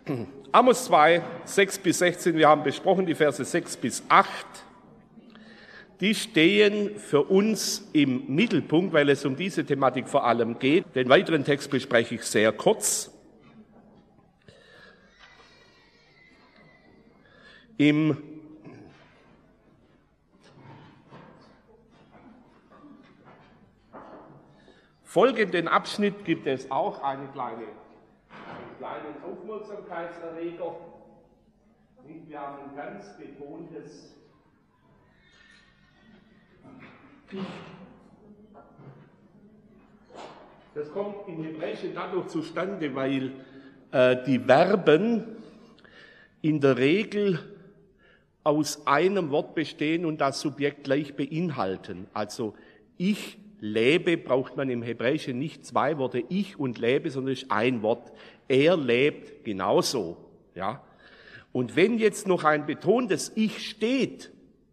Amos 2, 6 bis 16, wir haben besprochen die Verse 6 bis 8. Die stehen für uns im Mittelpunkt, weil es um diese Thematik vor allem geht. Den weiteren Text bespreche ich sehr kurz. Im folgenden Abschnitt gibt es auch einen kleinen Aufmerksamkeitserreger. Wir haben ein ganz betontes Das kommt im Hebräischen dadurch zustande, weil die Verben in der Regel aus einem Wort bestehen und das Subjekt gleich beinhalten. Also ich lebe braucht man im Hebräischen nicht zwei Worte, ich und lebe, sondern es ist ein Wort. Er lebt genauso. Ja? Und wenn jetzt noch ein betontes Ich steht,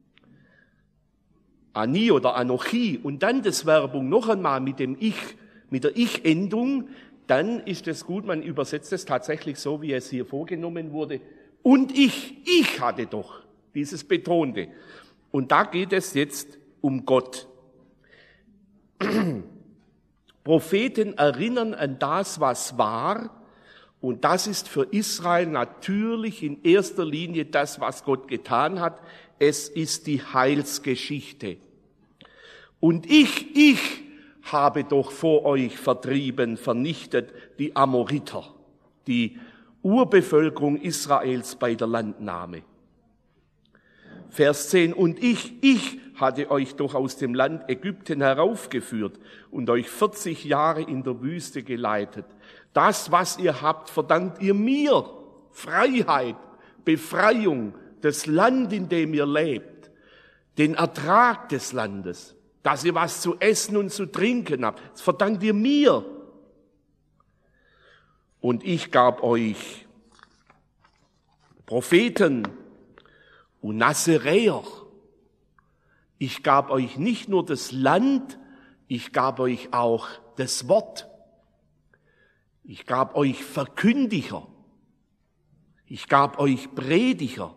Ani oder Anochi, und dann das Verbum noch einmal mit dem Ich, mit der Ich-Endung, dann ist es gut, man übersetzt es tatsächlich so, wie es hier vorgenommen wurde. Und ich hatte doch dieses Betonte. Und da geht es jetzt um Gott. Propheten erinnern an das, was war, und das ist für Israel natürlich in erster Linie das, was Gott getan hat. Es ist die Heilsgeschichte. Und ich habe doch vor euch vertrieben, vernichtet die Amoriter, die Urbevölkerung Israels bei der Landnahme. Vers 10, und ich hatte euch doch aus dem Land Ägypten heraufgeführt und euch 40 Jahre in der Wüste geleitet. Das, was ihr habt, verdankt ihr mir. Freiheit, Befreiung, das Land, in dem ihr lebt, den Ertrag des Landes, dass ihr was zu essen und zu trinken habt. Das verdankt ihr mir. Und ich gab euch Propheten und Nazaräer. Ich gab euch nicht nur das Land, ich gab euch auch das Wort. Ich gab euch Verkündiger. Ich gab euch Prediger.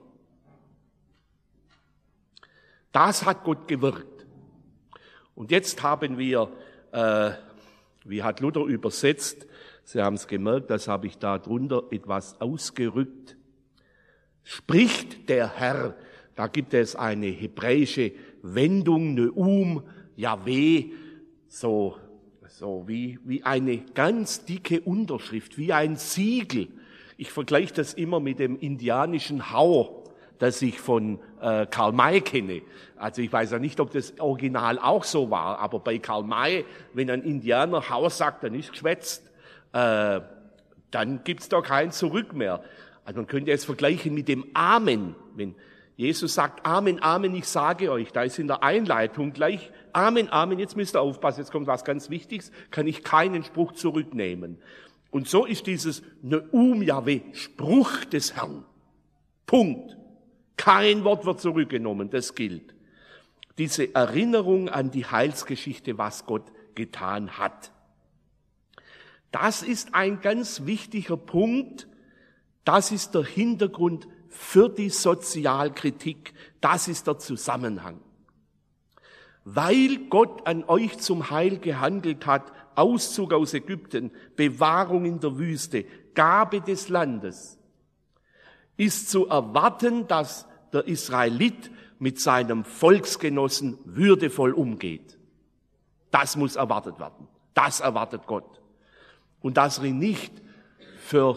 Das hat Gott gewirkt. Und jetzt haben wir, wie hat Luther übersetzt, Sie haben es gemerkt, das habe ich da drunter etwas ausgerückt. Spricht der Herr, da gibt es eine hebräische Wendung, Neum, Jahweh, so wie eine ganz dicke Unterschrift, wie ein Siegel. Ich vergleiche das immer mit dem indianischen Hau, das ich von Karl May kenne. Also ich weiß ja nicht, ob das Original auch so war, aber bei Karl May, wenn ein Indianer Hau sagt, dann ist geschwätzt. Dann gibt's da kein Zurück mehr. Also man könnte es vergleichen mit dem Amen. Wenn Jesus sagt, Amen, Amen, ich sage euch, da ist in der Einleitung gleich Amen, Amen, jetzt müsst ihr aufpassen, jetzt kommt was ganz Wichtiges, kann ich keinen Spruch zurücknehmen. Und so ist dieses Neum Jahweh, Spruch des Herrn. Punkt. Kein Wort wird zurückgenommen, das gilt. Diese Erinnerung an die Heilsgeschichte, was Gott getan hat. Das ist ein ganz wichtiger Punkt. Das ist der Hintergrund für die Sozialkritik. Das ist der Zusammenhang. Weil Gott an euch zum Heil gehandelt hat, Auszug aus Ägypten, Bewahrung in der Wüste, Gabe des Landes, ist zu erwarten, dass der Israelit mit seinem Volksgenossen würdevoll umgeht. Das muss erwartet werden. Das erwartet Gott. Und dass er ihn nicht für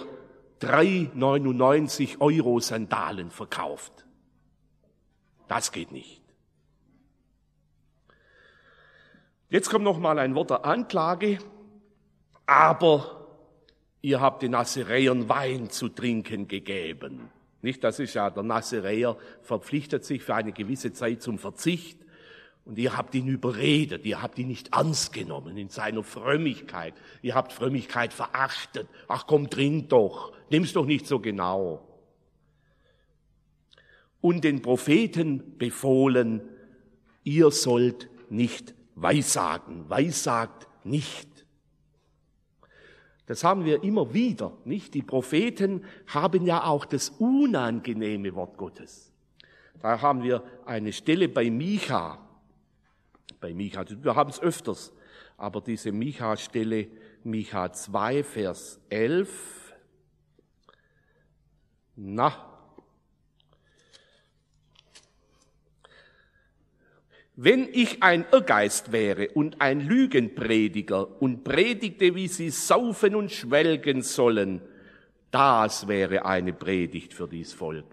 3,99 € Sandalen verkauft. Das geht nicht. Jetzt kommt noch mal ein Wort der Anklage. Aber ihr habt den Nazaräern Wein zu trinken gegeben. Nicht, das ist ja, der Nazaräer verpflichtet sich für eine gewisse Zeit zum Verzicht. Und ihr habt ihn überredet, ihr habt ihn nicht ernst genommen in seiner Frömmigkeit. Ihr habt Frömmigkeit verachtet. Ach komm, trink doch, nimm's doch nicht so genau. Und den Propheten befohlen, ihr sollt nicht weissagen, weissagt nicht. Das haben wir immer wieder, nicht? Die Propheten haben ja auch das unangenehme Wort Gottes. Da haben wir eine Stelle bei Micha. Wir haben es öfters, aber diese Micha-Stelle, Micha 2, Vers 11. Wenn ich ein Irrgeist wäre und ein Lügenprediger und predigte, wie sie saufen und schwelgen sollen, das wäre eine Predigt für dies Volk.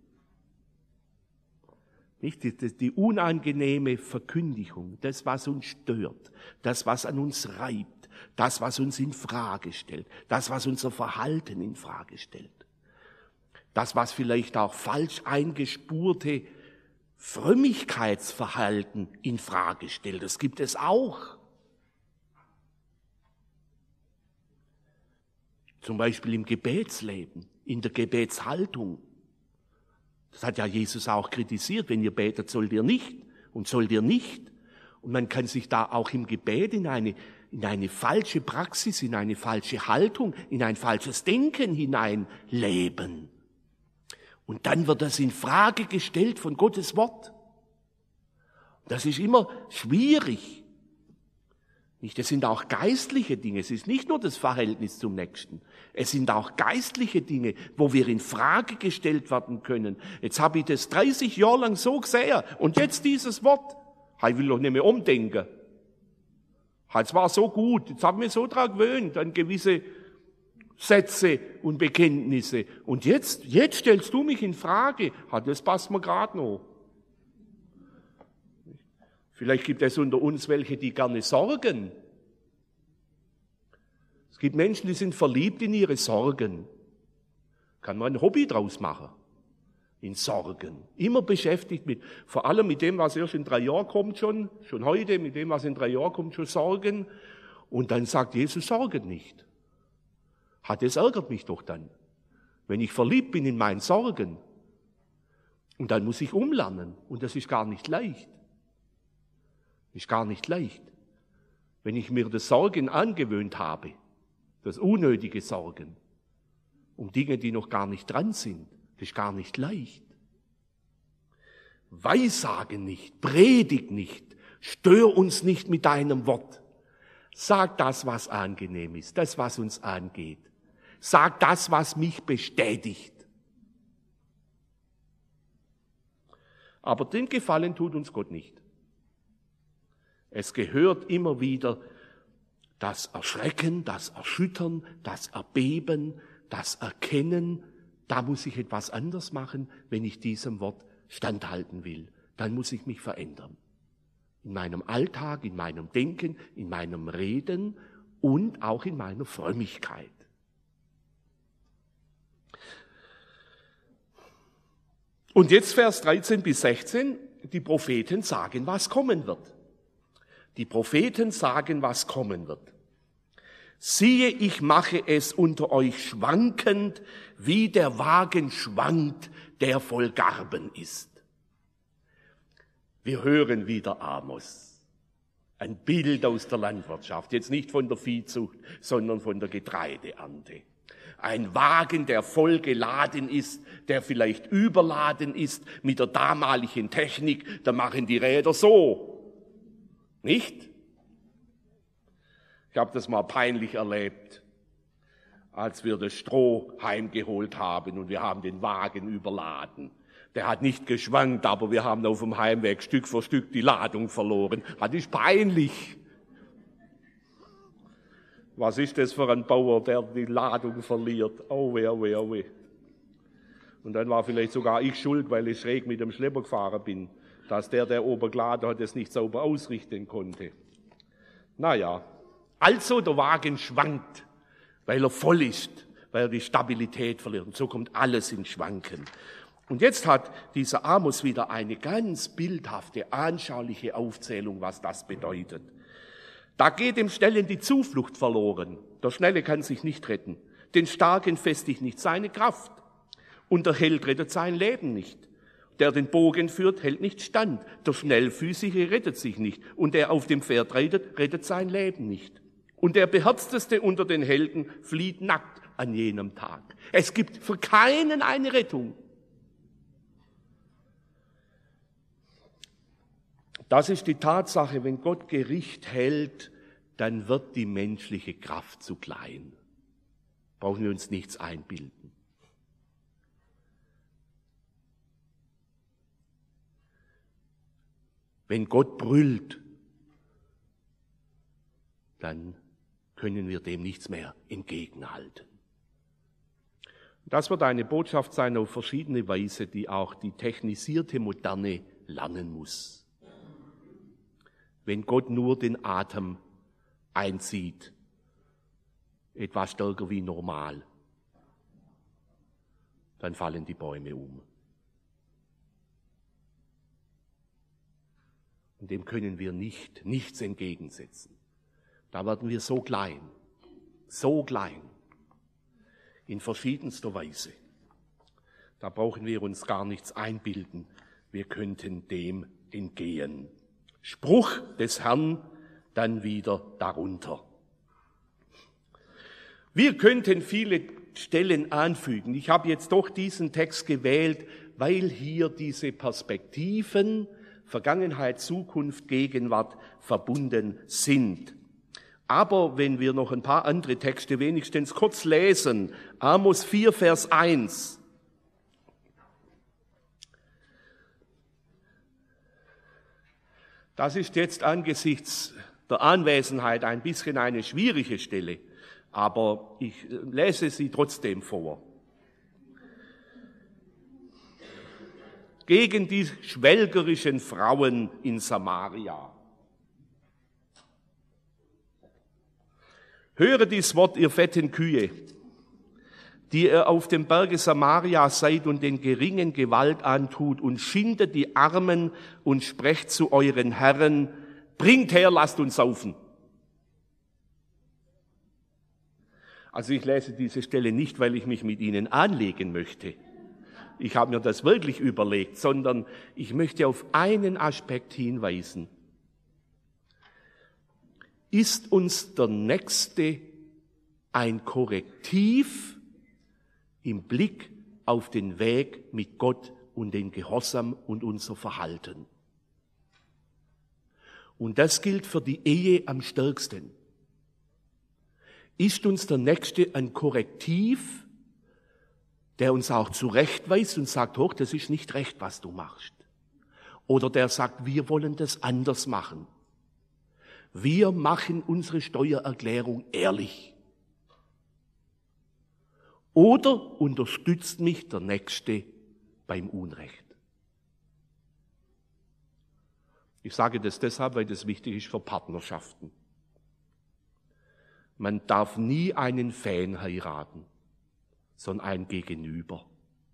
Nicht die unangenehme Verkündigung, das, was uns stört, das, was an uns reibt, das, was uns in Frage stellt, das, was unser Verhalten in Frage stellt, das, was vielleicht auch falsch eingespurte Frömmigkeitsverhalten in Frage stellt. Das gibt es auch. Zum Beispiel im Gebetsleben, in der Gebetshaltung. Das hat ja Jesus auch kritisiert. Wenn ihr betet, sollt ihr nicht und sollt ihr nicht. Und man kann sich da auch im Gebet in eine falsche Praxis, in eine falsche Haltung, in ein falsches Denken hineinleben. Und dann wird das in Frage gestellt von Gottes Wort. Das ist immer schwierig. Nicht, es sind auch geistliche Dinge. Es ist nicht nur das Verhältnis zum Nächsten. Es sind auch geistliche Dinge, wo wir in Frage gestellt werden können. Jetzt habe ich das 30 Jahre lang so gesehen und jetzt dieses Wort. Ich will doch nicht mehr umdenken. Es war so gut. Jetzt habe ich mich so daran gewöhnt, an gewisse Sätze und Bekenntnisse. Und jetzt stellst du mich in Frage. Das passt mir gerade noch. Vielleicht gibt es unter uns welche, die gerne sorgen. Es gibt Menschen, die sind verliebt in ihre Sorgen. Kann man ein Hobby draus machen. In Sorgen. Immer beschäftigt mit, vor allem mit dem, was erst in 3 Jahren kommt schon heute, mit dem, was in 3 Jahren kommt, schon Sorgen. Und dann sagt Jesus, sorget nicht. Das ärgert mich doch dann, wenn ich verliebt bin in meinen Sorgen. Und dann muss ich umlernen. Und das ist gar nicht leicht. Ist gar nicht leicht. Wenn ich mir das Sorgen angewöhnt habe, das unnötige Sorgen, um Dinge, die noch gar nicht dran sind, das ist gar nicht leicht. Weissage nicht, predigt nicht, stör uns nicht mit deinem Wort. Sag das, was angenehm ist, das, was uns angeht. Sag das, was mich bestätigt. Aber den Gefallen tut uns Gott nicht. Es gehört immer wieder das Erschrecken, das Erschüttern, das Erbeben, das Erkennen. Da muss ich etwas anders machen, wenn ich diesem Wort standhalten will. Dann muss ich mich verändern. In meinem Alltag, in meinem Denken, in meinem Reden und auch in meiner Frömmigkeit. Und jetzt Vers 13 bis 16, die Propheten sagen, was kommen wird. Die Propheten sagen, was kommen wird. Siehe, ich mache es unter euch schwankend, wie der Wagen schwankt, der voll Garben ist. Wir hören wieder Amos. Ein Bild aus der Landwirtschaft, jetzt nicht von der Viehzucht, sondern von der Getreideernte. Ein Wagen, der voll geladen ist, der vielleicht überladen ist mit der damaligen Technik, da machen die Räder so. Nicht? Ich habe das mal peinlich erlebt, als wir das Stroh heimgeholt haben und wir haben den Wagen überladen. Der hat nicht geschwankt, aber wir haben auf dem Heimweg Stück für Stück die Ladung verloren. Das ist peinlich. Was ist das für ein Bauer, der die Ladung verliert? Oh weh, oh weh, oh weh. Und dann war vielleicht sogar ich schuld, weil ich schräg mit dem Schlepper gefahren bin, dass der oben geladen hat, das nicht sauber ausrichten konnte. Naja, also der Wagen schwankt, weil er voll ist, weil er die Stabilität verliert. Und so kommt alles in Schwanken. Und jetzt hat dieser Amos wieder eine ganz bildhafte, anschauliche Aufzählung, was das bedeutet. Da geht dem Schnellen die Zuflucht verloren. Der Schnelle kann sich nicht retten. Den Starken festigt nicht seine Kraft. Und der Held rettet sein Leben nicht. Der den Bogen führt, hält nicht stand. Der Schnellfüßige rettet sich nicht. Und der auf dem Pferd reitet, rettet sein Leben nicht. Und der Beherzteste unter den Helden flieht nackt an jenem Tag. Es gibt für keinen eine Rettung. Das ist die Tatsache, wenn Gott Gericht hält, dann wird die menschliche Kraft zu klein. Brauchen wir uns nichts einbilden. Wenn Gott brüllt, dann können wir dem nichts mehr entgegenhalten. Das wird eine Botschaft sein auf verschiedene Weise, die auch die technisierte Moderne lernen muss. Wenn Gott nur den Atem einzieht, etwas stärker wie normal, dann fallen die Bäume um. Und dem können wir nichts entgegensetzen. Da werden wir so klein, in verschiedenster Weise. Da brauchen wir uns gar nichts einbilden, wir könnten dem entgehen. Spruch des Herrn dann wieder darunter. Wir könnten viele Stellen anfügen. Ich habe jetzt doch diesen Text gewählt, weil hier diese Perspektiven Vergangenheit, Zukunft, Gegenwart verbunden sind. Aber wenn wir noch ein paar andere Texte wenigstens kurz lesen, Amos 4, Vers 1. Das ist jetzt angesichts der Anwesenheit ein bisschen eine schwierige Stelle, aber ich lese sie trotzdem vor. Gegen die schwelgerischen Frauen in Samaria. Höre dies Wort, ihr fetten Kühe, die ihr auf dem Berge Samaria seid und den Geringen Gewalt antut und schindet die Armen und sprecht zu euren Herren, bringt her, lasst uns saufen. Also ich lese diese Stelle nicht, weil ich mich mit ihnen anlegen möchte. Ich habe mir das wirklich überlegt, sondern ich möchte auf einen Aspekt hinweisen. Ist uns der Nächste ein Korrektiv im Blick auf den Weg mit Gott und den Gehorsam und unser Verhalten? Und das gilt für die Ehe am stärksten. Ist uns der Nächste ein Korrektiv, der uns auch zurechtweist und sagt, hoch, das ist nicht recht, was du machst? Oder der sagt, wir wollen das anders machen. Wir machen unsere Steuererklärung ehrlich. Oder unterstützt mich der Nächste beim Unrecht? Ich sage das deshalb, weil das wichtig ist für Partnerschaften. Man darf nie einen Fan heiraten, sondern ein Gegenüber.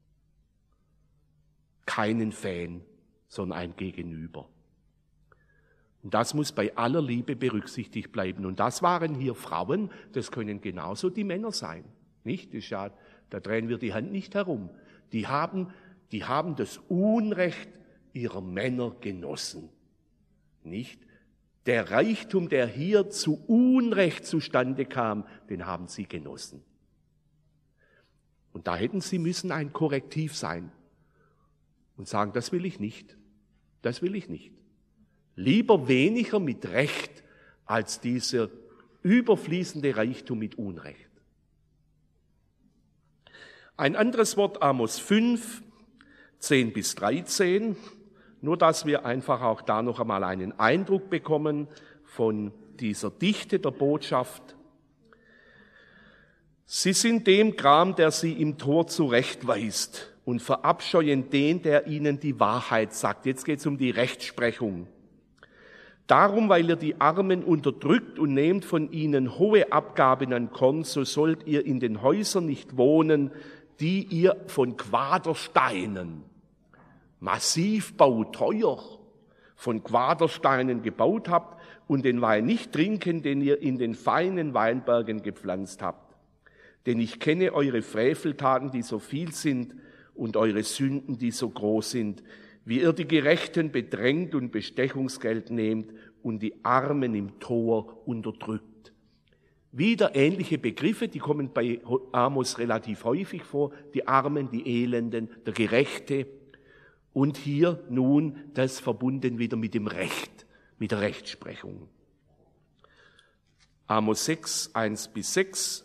Keinen Fan, sondern ein Gegenüber. Und das muss bei aller Liebe berücksichtigt bleiben. Und das waren hier Frauen, das können genauso die Männer sein. Nicht? Das ist ja, da drehen wir die Hand nicht herum. Die haben das Unrecht ihrer Männer genossen. Nicht? Der Reichtum, der hier zu Unrecht zustande kam, den haben sie genossen. Und da hätten sie müssen ein Korrektiv sein und sagen, das will ich nicht. Das will ich nicht. Lieber weniger mit Recht als dieser überfließende Reichtum mit Unrecht. Ein anderes Wort, Amos 5, 10 bis 13, nur dass wir einfach auch da noch einmal einen Eindruck bekommen von dieser Dichte der Botschaft. Sie sind dem Gram, der sie im Tor zurechtweist, und verabscheuen den, der ihnen die Wahrheit sagt. Jetzt geht es um die Rechtsprechung. Darum, weil ihr die Armen unterdrückt und nehmt von ihnen hohe Abgaben an Korn, so sollt ihr in den Häusern nicht wohnen, die ihr von Quadersteinen, Massivbau, teuer, von Quadersteinen gebaut habt und den Wein nicht trinken, den ihr in den feinen Weinbergen gepflanzt habt. Denn ich kenne eure Freveltaten, die so viel sind, und eure Sünden, die so groß sind, wie ihr die Gerechten bedrängt und Bestechungsgeld nehmt und die Armen im Tor unterdrückt. Wieder ähnliche Begriffe, die kommen bei Amos relativ häufig vor, die Armen, die Elenden, der Gerechte. Und hier nun das verbunden wieder mit dem Recht, mit der Rechtsprechung. Amos 6, 1-6.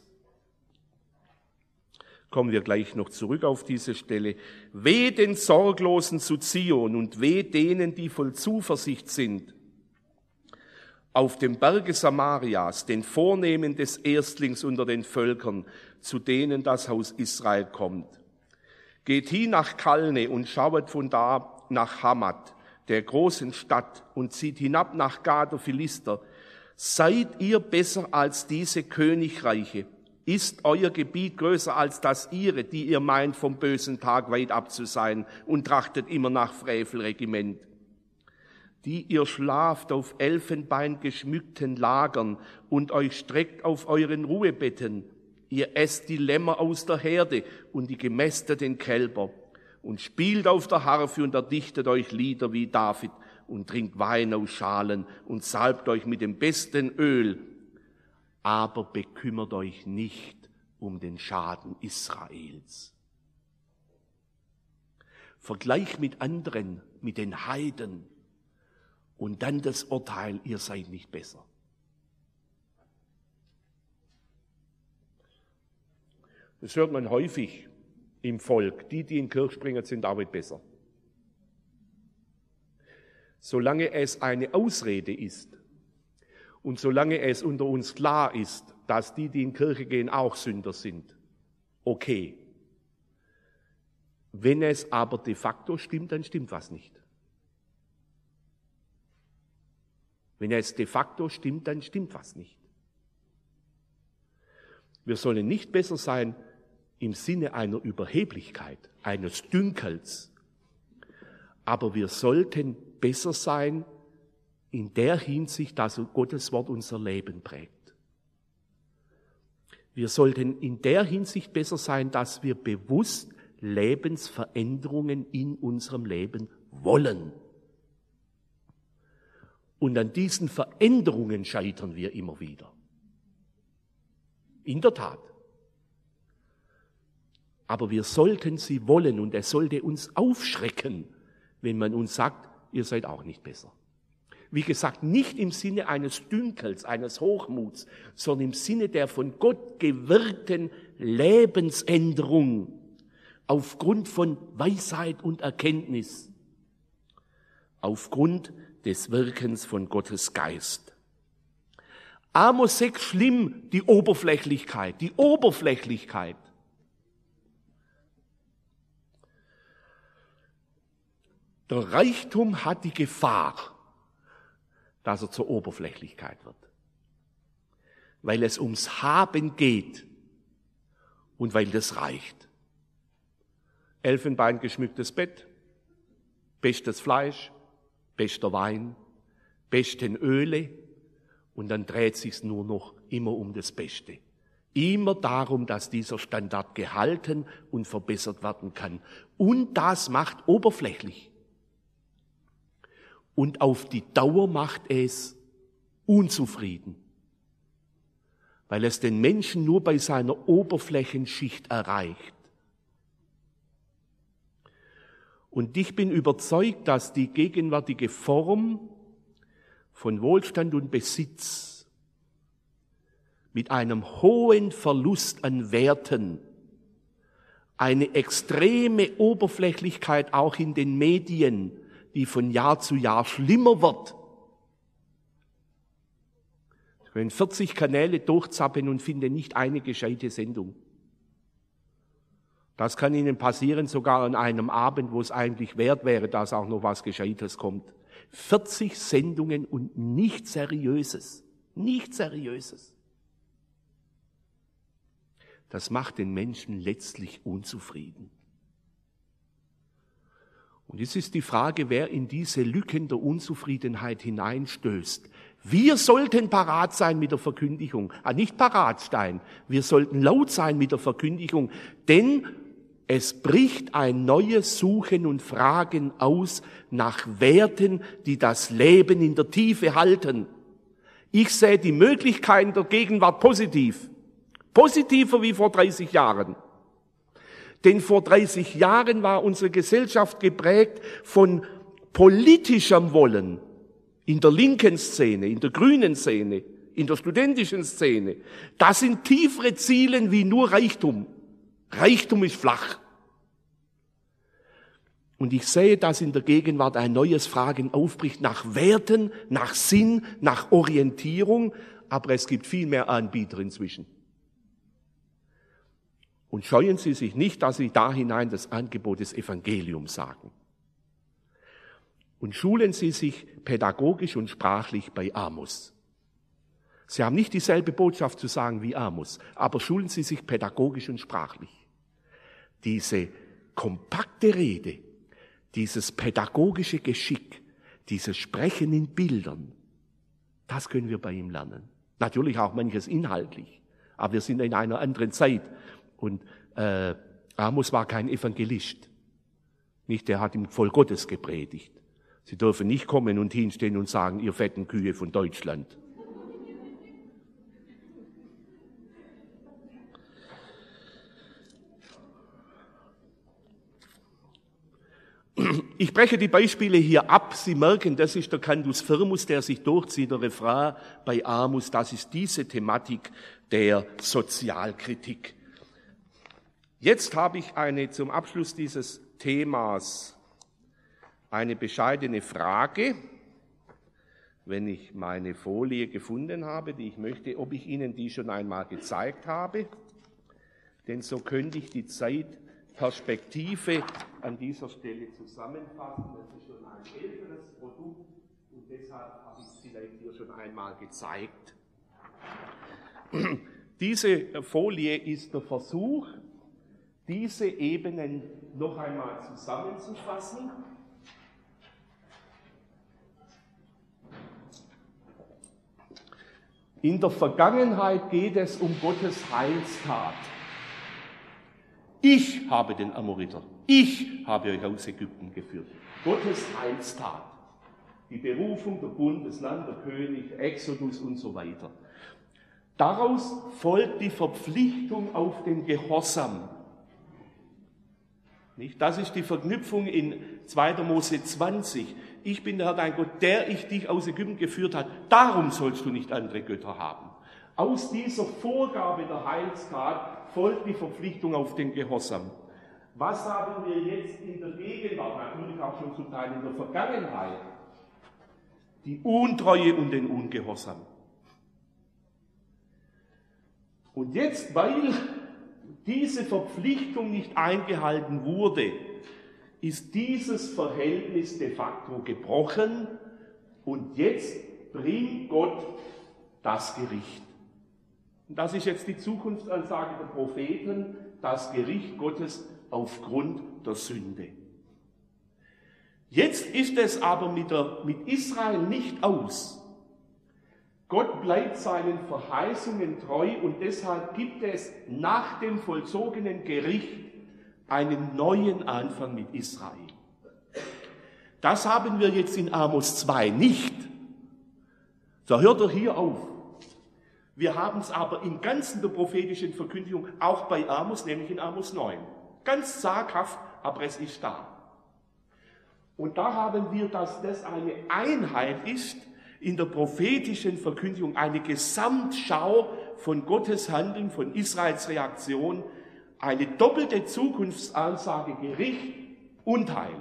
Kommen wir gleich noch zurück auf diese Stelle. Weh den Sorglosen zu Zion und weh denen, die voll Zuversicht sind. Auf dem Berge Samarias, den Vornehmen des Erstlings unter den Völkern, zu denen das Haus Israel kommt. Geht hin nach Kalne und schauet von da nach Hamat, der großen Stadt, und zieht hinab nach Gad der Philister. Seid ihr besser als diese Königreiche? Ist euer Gebiet größer als das ihre, die ihr meint, vom bösen Tag weit ab zu sein und trachtet immer nach Frevelregiment? Die ihr schlaft auf Elfenbein geschmückten Lagern und euch streckt auf euren Ruhebetten. Ihr esst die Lämmer aus der Herde und die gemästeten Kälber und spielt auf der Harfe und erdichtet euch Lieder wie David und trinkt Wein aus Schalen und salbt euch mit dem besten Öl. Aber bekümmert euch nicht um den Schaden Israels. Vergleich mit anderen, mit den Heiden und dann das Urteil, ihr seid nicht besser. Das hört man häufig im Volk. Die in die Kirche springen, sind auch nicht besser. Solange es eine Ausrede ist und solange es unter uns klar ist, dass die in die Kirche gehen, auch Sünder sind, okay. Wenn es aber de facto stimmt, dann stimmt was nicht. Wenn es de facto stimmt, dann stimmt was nicht. Wir sollen nicht besser sein im Sinne einer Überheblichkeit, eines Dünkels, aber wir sollten besser sein in der Hinsicht, dass Gottes Wort unser Leben prägt. Wir sollten in der Hinsicht besser sein, dass wir bewusst Lebensveränderungen in unserem Leben wollen. Und an diesen Veränderungen scheitern wir immer wieder. In der Tat. Aber wir sollten sie wollen und es sollte uns aufschrecken, wenn man uns sagt, ihr seid auch nicht besser. Wie gesagt, nicht im Sinne eines Dünkels, eines Hochmuts, sondern im Sinne der von Gott gewirkten Lebensänderung aufgrund von Weisheit und Erkenntnis, aufgrund des Wirkens von Gottes Geist. Amos 6, schlimm, die Oberflächlichkeit, die Oberflächlichkeit. Der Reichtum hat die Gefahr, dass er zur Oberflächlichkeit wird. Weil es ums Haben geht und weil das reicht. Elfenbein geschmücktes Bett, bestes Fleisch, bester Wein, besten Öle und dann dreht sich's nur noch immer um das Beste. Immer darum, dass dieser Standard gehalten und verbessert werden kann. Und das macht oberflächlich. Und auf die Dauer macht es unzufrieden, weil es den Menschen nur bei seiner Oberflächenschicht erreicht. Und ich bin überzeugt, dass die gegenwärtige Form von Wohlstand und Besitz mit einem hohen Verlust an Werten, eine extreme Oberflächlichkeit auch in den Medien, die von Jahr zu Jahr schlimmer wird. Sie können 40 Kanäle durchzappen und finden nicht eine gescheite Sendung. Das kann Ihnen passieren, sogar an einem Abend, wo es eigentlich wert wäre, dass auch noch was Gescheites kommt. 40 Sendungen und nichts Seriöses. Nichts Seriöses. Das macht den Menschen letztlich unzufrieden. Und jetzt ist die Frage, wer in diese Lücken der Unzufriedenheit hineinstößt. Wir sollten parat sein mit der Verkündigung. Nicht parat sein. Wir sollten laut sein mit der Verkündigung, denn es bricht ein neues Suchen und Fragen aus nach Werten, die das Leben in der Tiefe halten. Ich sehe die Möglichkeiten der Gegenwart positiv. Positiver wie vor 30 Jahren. Denn vor 30 Jahren war unsere Gesellschaft geprägt von politischem Wollen. In der linken Szene, in der grünen Szene, in der studentischen Szene. Das sind tiefere Ziele wie nur Reichtum. Reichtum ist flach. Und ich sehe, dass in der Gegenwart ein neues Fragen aufbricht nach Werten, nach Sinn, nach Orientierung, aber es gibt viel mehr Anbieter inzwischen. Und scheuen Sie sich nicht, dass Sie da hinein das Angebot des Evangeliums sagen. Und schulen Sie sich pädagogisch und sprachlich bei Amos. Sie haben nicht dieselbe Botschaft zu sagen wie Amos, aber schulen Sie sich pädagogisch und sprachlich. Diese kompakte Rede, dieses pädagogische Geschick, dieses Sprechen in Bildern, das können wir bei ihm lernen. Natürlich auch manches inhaltlich, aber wir sind in einer anderen Zeit. Und Amos war kein Evangelist. Nicht, der hat im Volk Gottes gepredigt. Sie dürfen nicht kommen und hinstehen und sagen, ihr fetten Kühe von Deutschland. Ich breche die Beispiele hier ab. Sie merken, das ist der Cantus Firmus, der sich durchzieht, der Refrain bei Amos. Das ist diese Thematik der Sozialkritik. Jetzt habe ich zum Abschluss dieses Themas eine bescheidene Frage, wenn ich meine Folie gefunden habe, die ich möchte, ob ich Ihnen die schon einmal gezeigt habe, denn so könnte ich die Zeitperspektive an dieser Stelle zusammenfassen. Das ist schon ein älteres Produkt und deshalb habe ich es vielleicht hier schon einmal gezeigt. Diese Folie ist der Versuch, diese Ebenen noch einmal zusammenzufassen. In der Vergangenheit geht es um Gottes Heilstat. Ich habe den Amoriter, ich habe euch aus Ägypten geführt. Gottes Heilstat. Die Berufung, der Bund, das Land, der König, Exodus und so weiter. Daraus folgt die Verpflichtung auf den Gehorsam. Nicht? Das ist die Verknüpfung in 2. Mose 20. Ich bin der Herr dein Gott, der ich dich aus Ägypten geführt hat. Darum sollst du nicht andere Götter haben. Aus dieser Vorgabe der Heilstat folgt die Verpflichtung auf den Gehorsam. Was haben wir jetzt in der Gegenwart, natürlich auch schon zum Teil in der Vergangenheit? Die Untreue und den Ungehorsam. Und jetzt, weil diese Verpflichtung nicht eingehalten wurde, ist dieses Verhältnis de facto gebrochen und jetzt bringt Gott das Gericht. Und das ist jetzt die Zukunftsansage der Propheten, das Gericht Gottes aufgrund der Sünde. Jetzt ist es aber mit Israel nicht aus. Gott bleibt seinen Verheißungen treu und deshalb gibt es nach dem vollzogenen Gericht einen neuen Anfang mit Israel. Das haben wir jetzt in Amos 2 nicht. So hört er hier auf. Wir haben es aber im Ganzen der prophetischen Verkündigung auch bei Amos, nämlich in Amos 9. Ganz zaghaft, aber es ist da. Und da haben wir, dass das eine Einheit ist in der prophetischen Verkündigung, eine Gesamtschau von Gottes Handeln, von Israels Reaktion, eine doppelte Zukunftsansage, Gericht und Heil.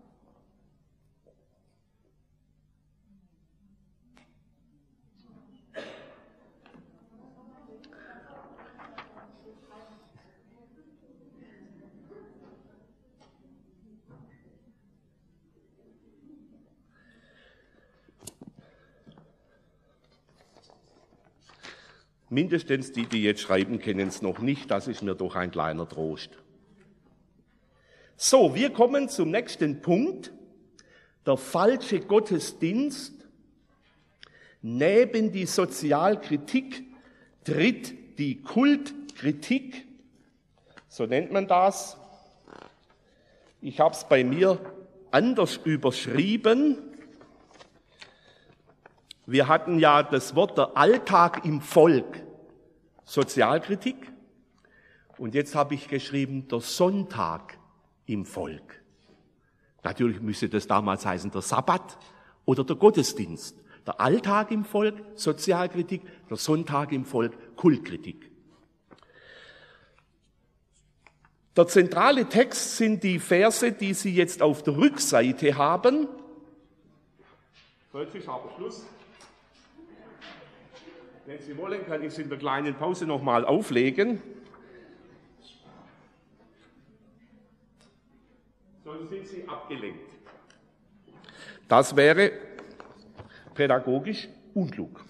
Mindestens die, die jetzt schreiben, kennen es noch nicht. Das ist mir doch ein kleiner Trost. So, wir kommen zum nächsten Punkt. Der falsche Gottesdienst. Neben die Sozialkritik tritt die Kultkritik. So nennt man das. Ich habe es bei mir anders überschrieben. Wir hatten ja das Wort der Alltag im Volk, Sozialkritik. Und jetzt habe ich geschrieben, der Sonntag im Volk. Natürlich müsste das damals heißen, der Sabbat oder der Gottesdienst. Der Alltag im Volk, Sozialkritik, der Sonntag im Volk, Kultkritik. Der zentrale Text sind die Verse, die Sie jetzt auf der Rückseite haben. So, jetzt ist aber Schluss. Wenn Sie wollen, kann ich es in der kleinen Pause nochmal auflegen. Sonst sind Sie abgelenkt. Das wäre pädagogisch unklug.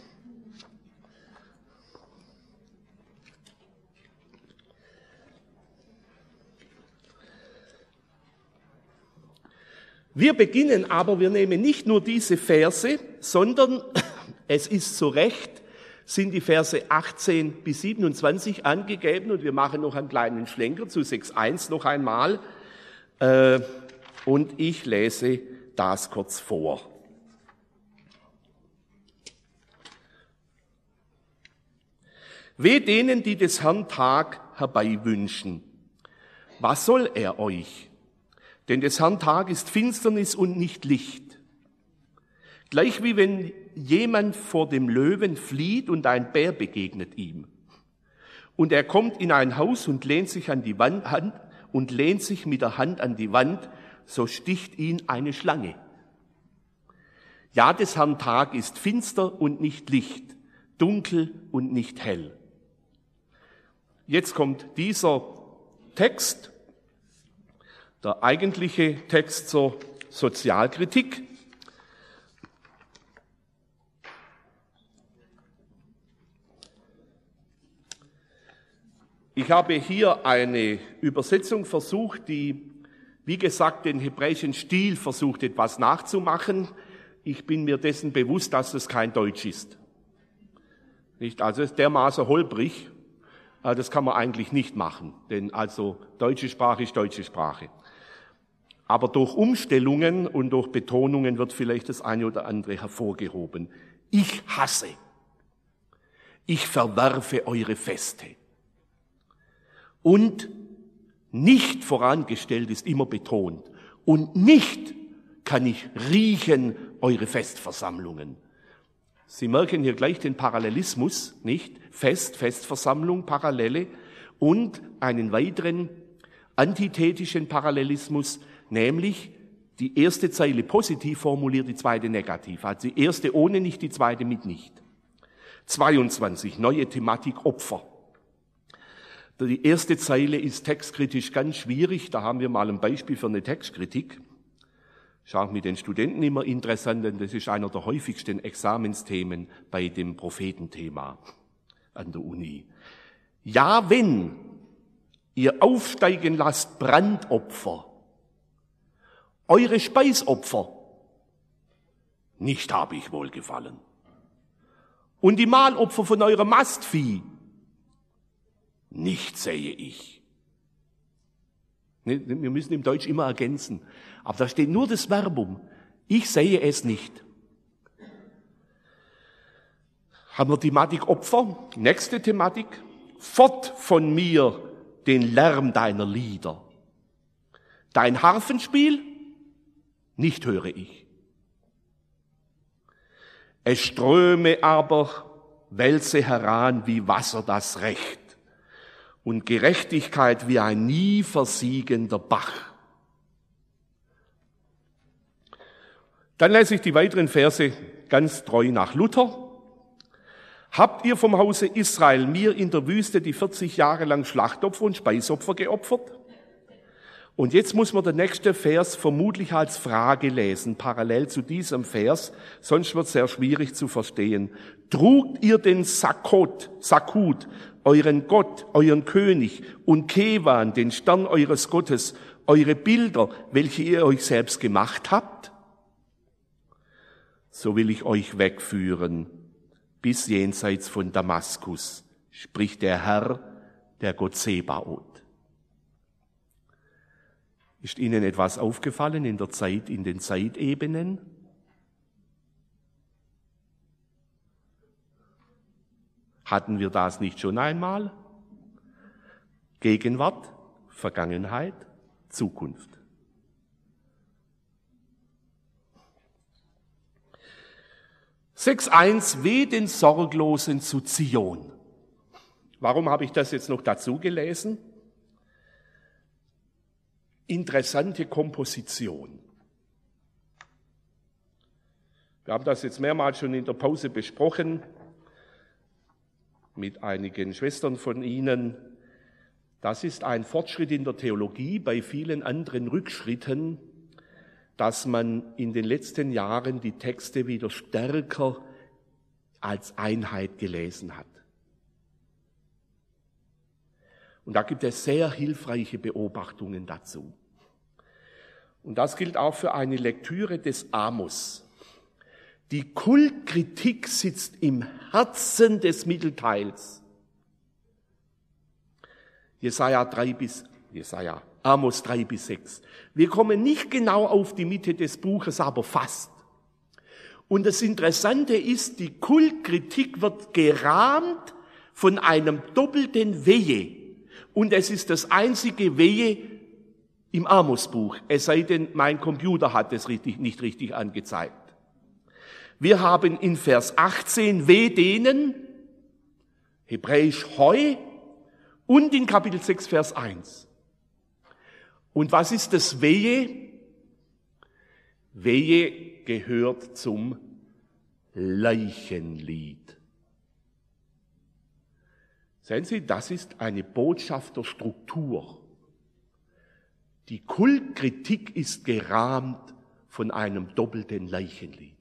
Wir beginnen aber, wir nehmen nicht nur diese Verse, sondern es ist zu Recht, sind die Verse 18 bis 27 angegeben und wir machen noch einen kleinen Schlenker zu 6.1 noch einmal und ich lese das kurz vor. Weh denen, die des Herrn Tag herbeiwünschen. Was soll er euch? Denn des Herrn Tag ist Finsternis und nicht Licht. Gleich wie wenn jemand vor dem Löwen flieht und ein Bär begegnet ihm. Und er kommt in ein Haus und lehnt sich an die Wand und lehnt sich mit der Hand an die Wand, so sticht ihn eine Schlange. Ja, des Herrn Tag ist finster und nicht Licht, dunkel und nicht hell. Jetzt kommt dieser Text, der eigentliche Text zur Sozialkritik. Ich habe hier eine Übersetzung versucht, die, wie gesagt, den hebräischen Stil versucht, etwas nachzumachen. Ich bin mir dessen bewusst, dass es kein Deutsch ist. Nicht, also es ist dermaßen holprig, das kann man eigentlich nicht machen, denn also deutsche Sprache ist deutsche Sprache. Aber durch Umstellungen und durch Betonungen wird vielleicht das eine oder andere hervorgehoben. Ich hasse, ich verwerfe eure Feste. Und nicht vorangestellt ist immer betont. Und nicht kann ich riechen eure Festversammlungen. Sie merken hier gleich den Parallelismus, nicht? Festversammlung, Parallele und einen weiteren antithetischen Parallelismus, nämlich die erste Zeile positiv formuliert, die zweite negativ. Also die erste ohne nicht, die zweite mit nicht. 22, neue Thematik Opfer. Die erste Zeile ist textkritisch ganz schwierig. Da haben wir mal ein Beispiel für eine Textkritik. Ist auch mit den Studenten immer interessant, denn das ist einer der häufigsten Examensthemen bei dem Prophetenthema an der Uni. Ja, wenn ihr aufsteigen lasst Brandopfer, eure Speisopfer, nicht habe ich wohlgefallen. Und die Mahlopfer von eurem Mastvieh, nicht sehe ich. Wir müssen im Deutsch immer ergänzen. Aber da steht nur das Verbum. Ich sehe es nicht. Haben wir Thematik Opfer? Nächste Thematik. Fort von mir den Lärm deiner Lieder. Dein Harfenspiel? Nicht höre ich. Es ströme aber Wälze heran wie Wasser das Recht und Gerechtigkeit wie ein nie versiegender Bach. Dann lese ich die weiteren Verse ganz treu nach Luther. Habt ihr vom Hause Israel mir in der Wüste die 40 Jahre lang Schlachtopfer und Speisopfer geopfert? Und jetzt muss man den nächsten Vers vermutlich als Frage lesen, parallel zu diesem Vers, sonst wird es sehr schwierig zu verstehen. Trugt ihr den Sakut, euren Gott, euren König, und Kewan, den Stern eures Gottes, eure Bilder, welche ihr euch selbst gemacht habt? So will ich euch wegführen, bis jenseits von Damaskus, spricht der Herr, der Gott Zebaoth. Ist Ihnen etwas aufgefallen in der Zeit, in den Zeitebenen? Hatten wir das nicht schon einmal? Gegenwart, Vergangenheit, Zukunft. Sechs,1, weh den Sorglosen zu Zion. Warum habe ich das jetzt noch dazu gelesen? Interessante Komposition. Wir haben das jetzt mehrmals schon in der Pause besprochen mit einigen Schwestern von Ihnen. Das ist ein Fortschritt in der Theologie bei vielen anderen Rückschritten, dass man in den letzten Jahren die Texte wieder stärker als Einheit gelesen hat. Und da gibt es sehr hilfreiche Beobachtungen dazu. Und das gilt auch für eine Lektüre des Amos. Die Kultkritik sitzt im Herzen des Mittelteils. Amos 3-6. Wir kommen nicht genau auf die Mitte des Buches, aber fast. Und das Interessante ist, die Kultkritik wird gerahmt von einem doppelten Wehe. Und es ist das einzige Wehe im Amos-Buch, es sei denn, mein Computer hat es nicht richtig angezeigt. Wir haben in Vers 18 weh denen, hebräisch Heu, und in Kapitel 6, Vers 1. Und was ist das Wehe? Wehe gehört zum Leichenlied. Sehen Sie, das ist eine Botschafterstruktur. Die Kultkritik ist gerahmt von einem doppelten Leichenlied.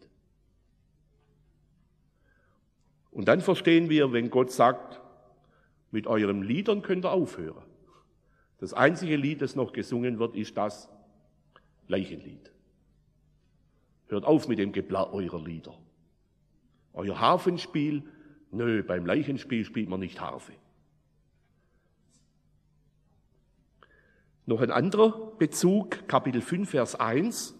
Und dann verstehen wir, wenn Gott sagt, mit euren Liedern könnt ihr aufhören. Das einzige Lied, das noch gesungen wird, ist das Leichenlied. Hört auf mit dem Geplärr eurer Lieder. Euer Harfenspiel, nö, beim Leichenspiel spielt man nicht Harfe. Noch ein anderer Bezug, Kapitel 5, Vers 1.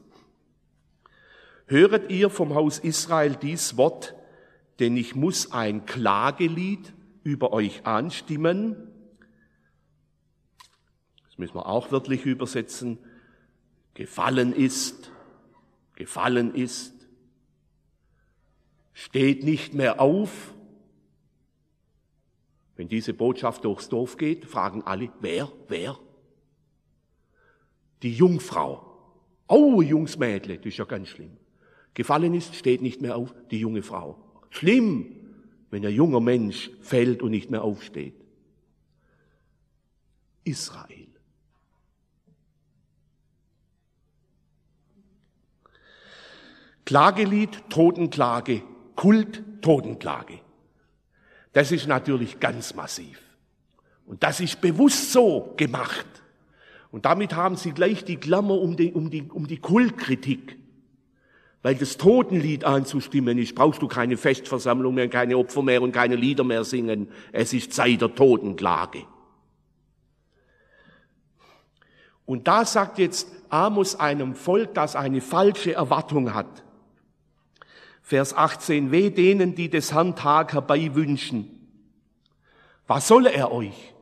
Höret ihr vom Haus Israel dies Wort, denn ich muss ein Klagelied über euch anstimmen. Das müssen wir auch wörtlich übersetzen. Gefallen ist, steht nicht mehr auf. Wenn diese Botschaft durchs Dorf geht, fragen alle, wer? Die Jungfrau. Oh, Jungsmädle, das ist ja ganz schlimm. Gefallen ist, steht nicht mehr auf, die junge Frau. Schlimm, wenn ein junger Mensch fällt und nicht mehr aufsteht. Israel. Klagelied, Totenklage, Kult, Totenklage. Das ist natürlich ganz massiv. Und das ist bewusst so gemacht. Und damit haben sie gleich die Klammer um die Kultkritik. Weil das Totenlied anzustimmen ist, brauchst du keine Festversammlung mehr, keine Opfer mehr und keine Lieder mehr singen. Es ist Zeit der Totenklage. Und da sagt jetzt Amos einem Volk, das eine falsche Erwartung hat. Vers 18, weh denen, die des Herrn Tag herbeiwünschen. Was solle er euch?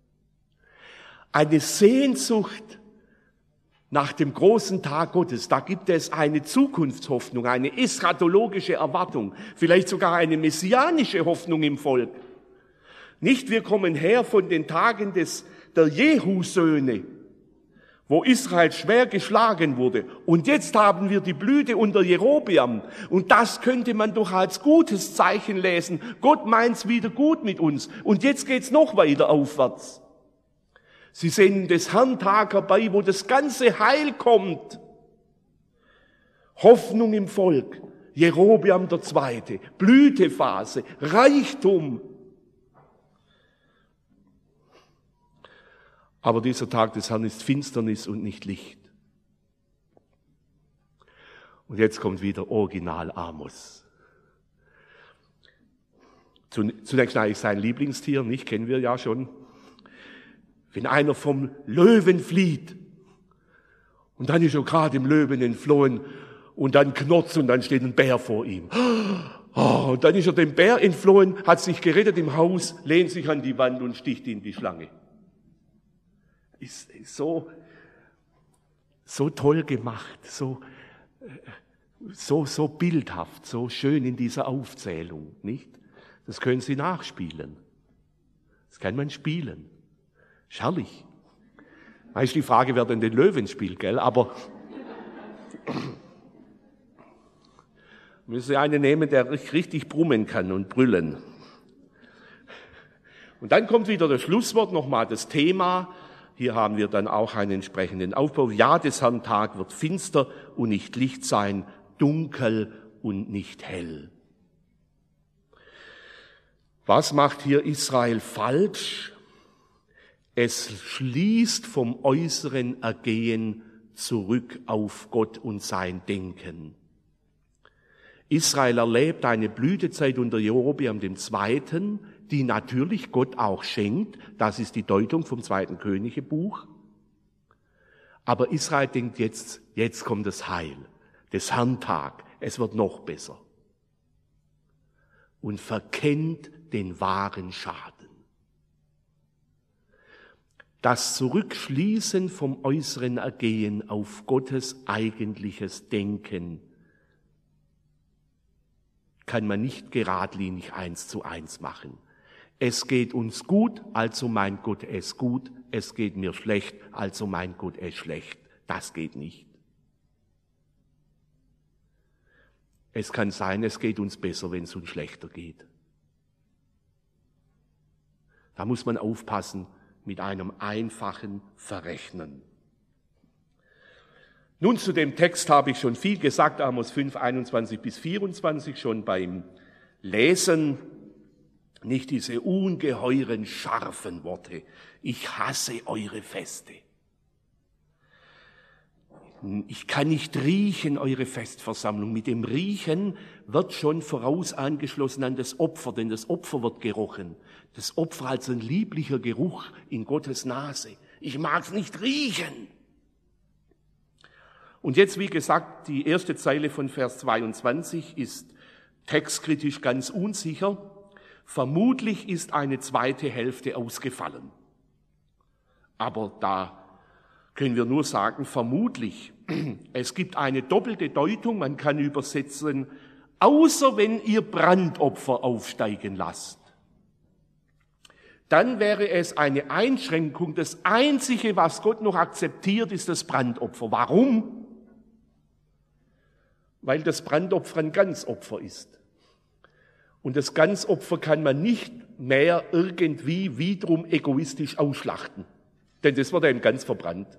Eine Sehnsucht nach dem großen Tag Gottes, da gibt es eine Zukunftshoffnung, eine eschatologische Erwartung, vielleicht sogar eine messianische Hoffnung im Volk. Nicht, wir kommen her von den Tagen der Jehu-Söhne, wo Israel schwer geschlagen wurde. Und jetzt haben wir die Blüte unter Jerobeam. Und das könnte man doch als gutes Zeichen lesen. Gott meint's wieder gut mit uns. Und jetzt geht's noch weiter aufwärts. Sie sehen des Herrn Tag herbei, wo das ganze Heil kommt. Hoffnung im Volk, Jerobeam II., Blütephase, Reichtum. Aber dieser Tag des Herrn ist Finsternis und nicht Licht. Und jetzt kommt wieder Original Amos. Zunächst eigentlich sein Lieblingstier, nicht, kennen wir ja schon. Wenn einer vom Löwen flieht und dann ist er gerade im Löwen entflohen und dann knurzt und dann steht ein Bär vor ihm. Oh, und dann ist er dem Bär entflohen, hat sich gerettet im Haus, lehnt sich an die Wand und sticht in die Schlange. Ist so toll gemacht, so bildhaft, so schön in dieser Aufzählung, nicht? Das können Sie nachspielen. Das kann man spielen. Ist herrlich. Ist die Frage, wer denn den Löwen spielt, gell? Aber müssen Sie einen nehmen, der richtig brummen kann und brüllen. Und dann kommt wieder das Schlusswort, nochmal das Thema. Hier haben wir dann auch einen entsprechenden Aufbau. Ja, des Herrn Tag wird finster und nicht Licht sein, dunkel und nicht hell. Was macht hier Israel falsch? Es schließt vom äußeren Ergehen zurück auf Gott und sein Denken. Israel erlebt eine Blütezeit unter Jerobeam II., die natürlich Gott auch schenkt. Das ist die Deutung vom 2. Königebuch. Aber Israel denkt jetzt kommt das Heil, des Herrn Tag. Es wird noch besser. Und verkennt den wahren Schaden. Das Zurückschließen vom äußeren Ergehen auf Gottes eigentliches Denken kann man nicht geradlinig 1:1 machen. Es geht uns gut, also meint Gott es gut. Es geht mir schlecht, also meint Gott es schlecht. Das geht nicht. Es kann sein, es geht uns besser, wenn es uns schlechter geht. Da muss man aufpassen mit einem einfachen Verrechnen. Nun, zu dem Text habe ich schon viel gesagt, Amos 5, 21-24, schon beim Lesen. Nicht diese ungeheuren, scharfen Worte. Ich hasse eure Feste. Ich kann nicht riechen, eure Festversammlung. Mit dem Riechen wird schon voraus angeschlossen an das Opfer, denn das Opfer wird gerochen. Das Opfer als ein lieblicher Geruch in Gottes Nase. Ich mag's nicht riechen. Und jetzt, wie gesagt, die erste Zeile von Vers 22 ist textkritisch ganz unsicher. Vermutlich ist eine zweite Hälfte ausgefallen. Aber da können wir nur sagen, vermutlich. Es gibt eine doppelte Deutung, man kann übersetzen, außer wenn ihr Brandopfer aufsteigen lasst. Dann wäre es eine Einschränkung. Das Einzige, was Gott noch akzeptiert, ist das Brandopfer. Warum? Weil das Brandopfer ein Ganzopfer ist. Und das Ganzopfer kann man nicht mehr irgendwie wiederum egoistisch ausschlachten. Denn das wird eben ganz verbrannt.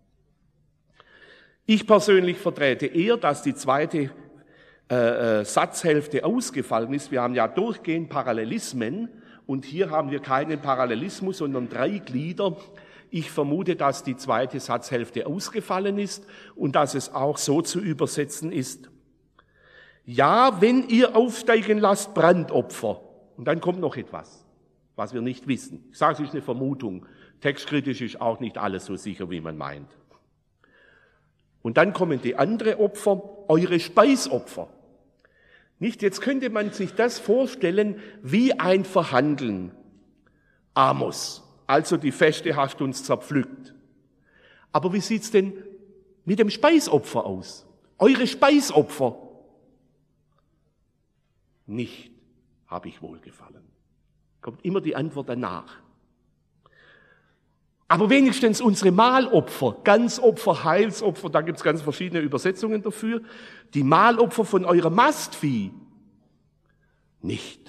Ich persönlich vertrete eher, dass die zweite Satzhälfte ausgefallen ist. Wir haben ja durchgehend Parallelismen und hier haben wir keinen Parallelismus, sondern 3 Glieder. Ich vermute, dass die zweite Satzhälfte ausgefallen ist und dass es auch so zu übersetzen ist. Ja, wenn ihr aufsteigen lasst, Brandopfer. Und dann kommt noch etwas, was wir nicht wissen. Ich sage, es ist eine Vermutung. Textkritisch ist auch nicht alles so sicher, wie man meint. Und dann kommen die anderen Opfer, eure Speisopfer. Nicht, jetzt könnte man sich das vorstellen wie ein Verhandeln. Amos, also die Feste hast du uns zerpflückt. Aber wie sieht's denn mit dem Speisopfer aus? Eure Speisopfer. Nicht habe ich wohlgefallen. Kommt immer die Antwort danach. Aber wenigstens unsere Mahlopfer, Ganzopfer, Heilsopfer, da gibt's ganz verschiedene Übersetzungen dafür. Die Mahlopfer von eurem Mastvieh, nicht.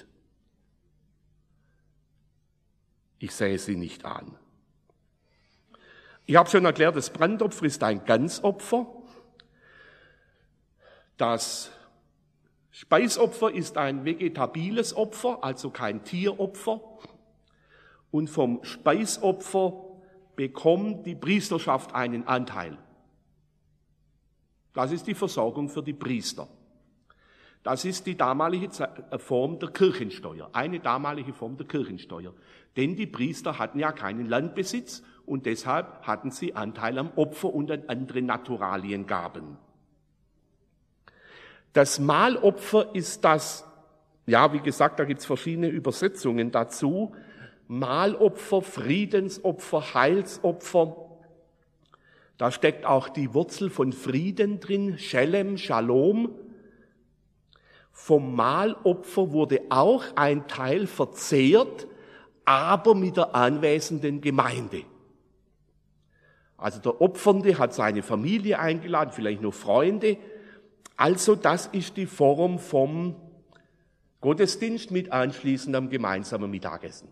Ich sehe sie nicht an. Ich habe schon erklärt, das Brandopfer ist ein Ganzopfer. Das Speisopfer ist ein vegetabiles Opfer, also kein Tieropfer. Und vom Speisopfer bekommt die Priesterschaft einen Anteil. Das ist die Versorgung für die Priester. Das ist die damalige Form der Kirchensteuer, eine damalige Form der Kirchensteuer. Denn die Priester hatten ja keinen Landbesitz und deshalb hatten sie Anteil am Opfer und an anderen Naturaliengaben. Das Mahlopfer ist das ja, wie gesagt, da gibt's verschiedene Übersetzungen dazu. Mahlopfer, Friedensopfer, Heilsopfer. Da steckt auch die Wurzel von Frieden drin, Shalem, Shalom. Vom Mahlopfer wurde auch ein Teil verzehrt, aber mit der anwesenden Gemeinde. Also der Opfernde hat seine Familie eingeladen, vielleicht noch Freunde. Also das ist die Form vom Gottesdienst mit anschließendem gemeinsamen Mittagessen.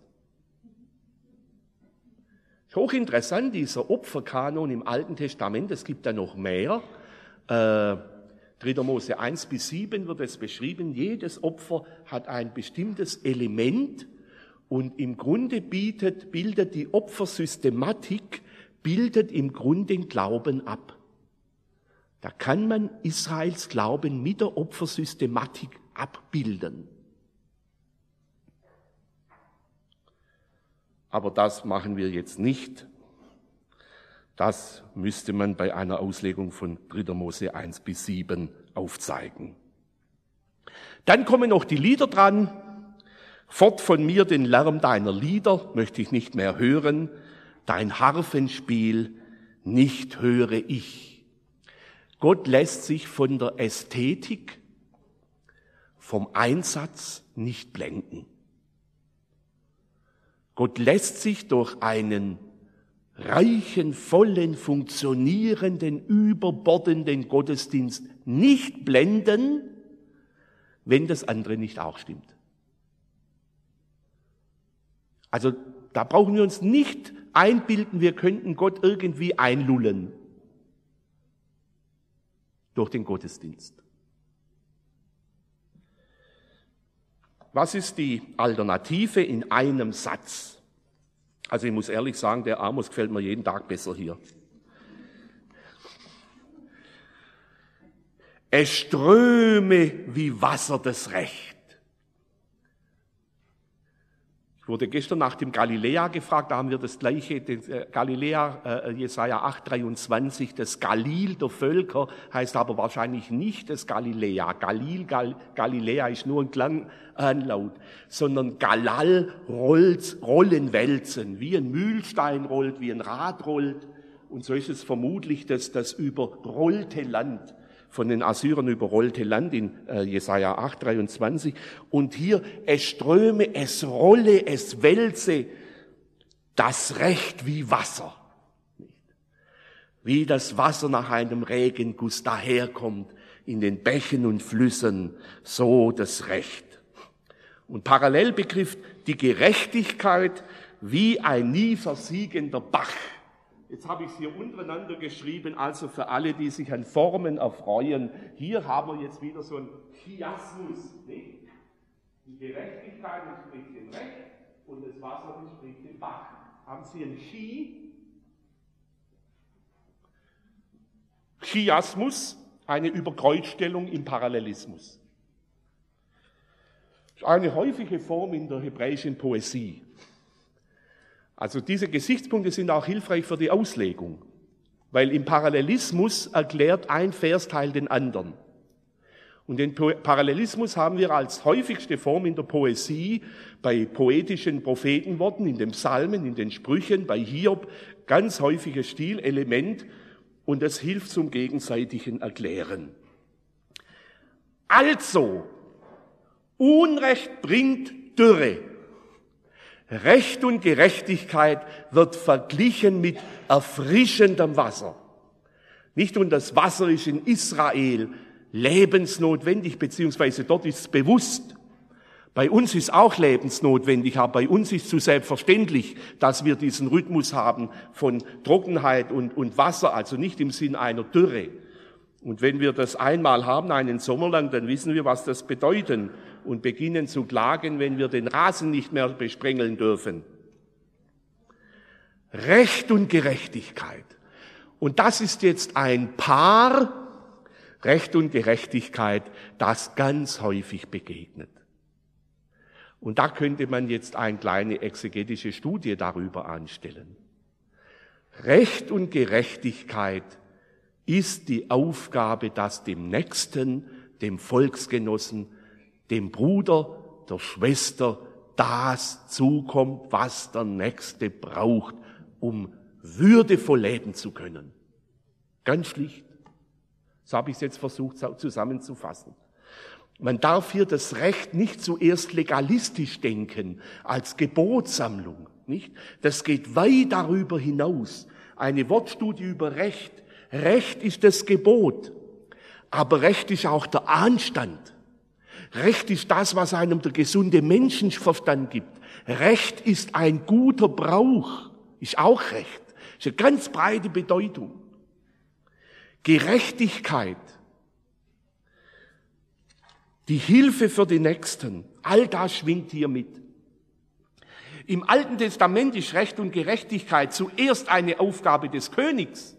Hochinteressant, dieser Opferkanon im Alten Testament, es gibt da noch mehr. 3. Mose 1-7 wird es beschrieben, jedes Opfer hat ein bestimmtes Element und im Grunde bildet die Opfersystematik, bildet im Grunde den Glauben ab. Da kann man Israels Glauben mit der Opfersystematik abbilden. Aber das machen wir jetzt nicht. Das müsste man bei einer Auslegung von 3. Mose 1-7 aufzeigen. Dann kommen noch die Lieder dran. Fort von mir den Lärm deiner Lieder möchte ich nicht mehr hören. Dein Harfenspiel nicht höre ich. Gott lässt sich von der Ästhetik, vom Einsatz nicht blenden. Gott lässt sich durch einen reichen, vollen, funktionierenden, überbordenden Gottesdienst nicht blenden, wenn das andere nicht auch stimmt. Also da brauchen wir uns nicht einbilden, wir könnten Gott irgendwie einlullen durch den Gottesdienst. Was ist die Alternative in einem Satz? Also ich muss ehrlich sagen, der Amos gefällt mir jeden Tag besser hier. Es ströme wie Wasser das Recht. Ich wurde gestern nach dem Galiläa gefragt, da haben wir das gleiche, Galiläa, Jesaja 8,23, das Galil der Völker heißt aber wahrscheinlich nicht das Galiläa. Galiläa ist nur ein Klanganlaut, sondern Galal, Rollen, Wälzen, wie ein Mühlstein rollt, wie ein Rad rollt. Und so ist es vermutlich das überrollte Land, von den Assyrern überrollte Land in Jesaja 8,23. Und hier, es ströme, es rolle, es wälze, das Recht wie Wasser. Wie das Wasser nach einem Regenguss daherkommt in den Bächen und Flüssen, so das Recht. Und parallel begriff die Gerechtigkeit wie ein nie versiegender Bach. Jetzt habe ich es hier untereinander geschrieben, also für alle, die sich an Formen erfreuen. Hier haben wir jetzt wieder so ein Chiasmus, nicht? Die Gerechtigkeit entspricht dem Recht und das Wasser entspricht dem Bach. Haben Sie ein Chiasmus, eine Überkreuzstellung im Parallelismus. Das ist eine häufige Form in der hebräischen Poesie. Also diese Gesichtspunkte sind auch hilfreich für die Auslegung, weil im Parallelismus erklärt ein Versteil den anderen. Und den Parallelismus haben wir als häufigste Form in der Poesie bei poetischen Prophetenworten, in den Psalmen, in den Sprüchen, bei Hiob, ganz häufiges Stilelement und das hilft zum gegenseitigen Erklären. Also, Unrecht bringt Dürre. Recht und Gerechtigkeit wird verglichen mit erfrischendem Wasser. Nicht und das Wasser ist in Israel lebensnotwendig, beziehungsweise dort ist es bewusst. Bei uns ist auch lebensnotwendig, aber bei uns ist es so selbstverständlich, dass wir diesen Rhythmus haben von Trockenheit und Wasser, also nicht im Sinn einer Dürre. Und wenn wir das einmal haben, einen Sommer lang, dann wissen wir, was das bedeutet und beginnen zu klagen, wenn wir den Rasen nicht mehr besprengeln dürfen. Recht und Gerechtigkeit. Und das ist jetzt ein Paar, Recht und Gerechtigkeit, das ganz häufig begegnet. Und da könnte man jetzt eine kleine exegetische Studie darüber anstellen. Recht und Gerechtigkeit ist die Aufgabe, das dem Nächsten, dem Volksgenossen, dem Bruder der Schwester das zukommt, was der Nächste braucht, um würdevoll leben zu können. Ganz schlicht. So habe ich es jetzt versucht zusammenzufassen. Man darf hier das Recht nicht zuerst legalistisch denken, als Gebotssammlung, nicht? Das geht weit darüber hinaus. Eine Wortstudie über Recht. Recht ist das Gebot, aber Recht ist auch der Anstand. Recht ist das, was einem der gesunde Menschenverstand gibt. Recht ist ein guter Brauch, ist auch Recht. Ist eine ganz breite Bedeutung. Gerechtigkeit, die Hilfe für die Nächsten, all das schwingt hier mit. Im Alten Testament ist Recht und Gerechtigkeit zuerst eine Aufgabe des Königs.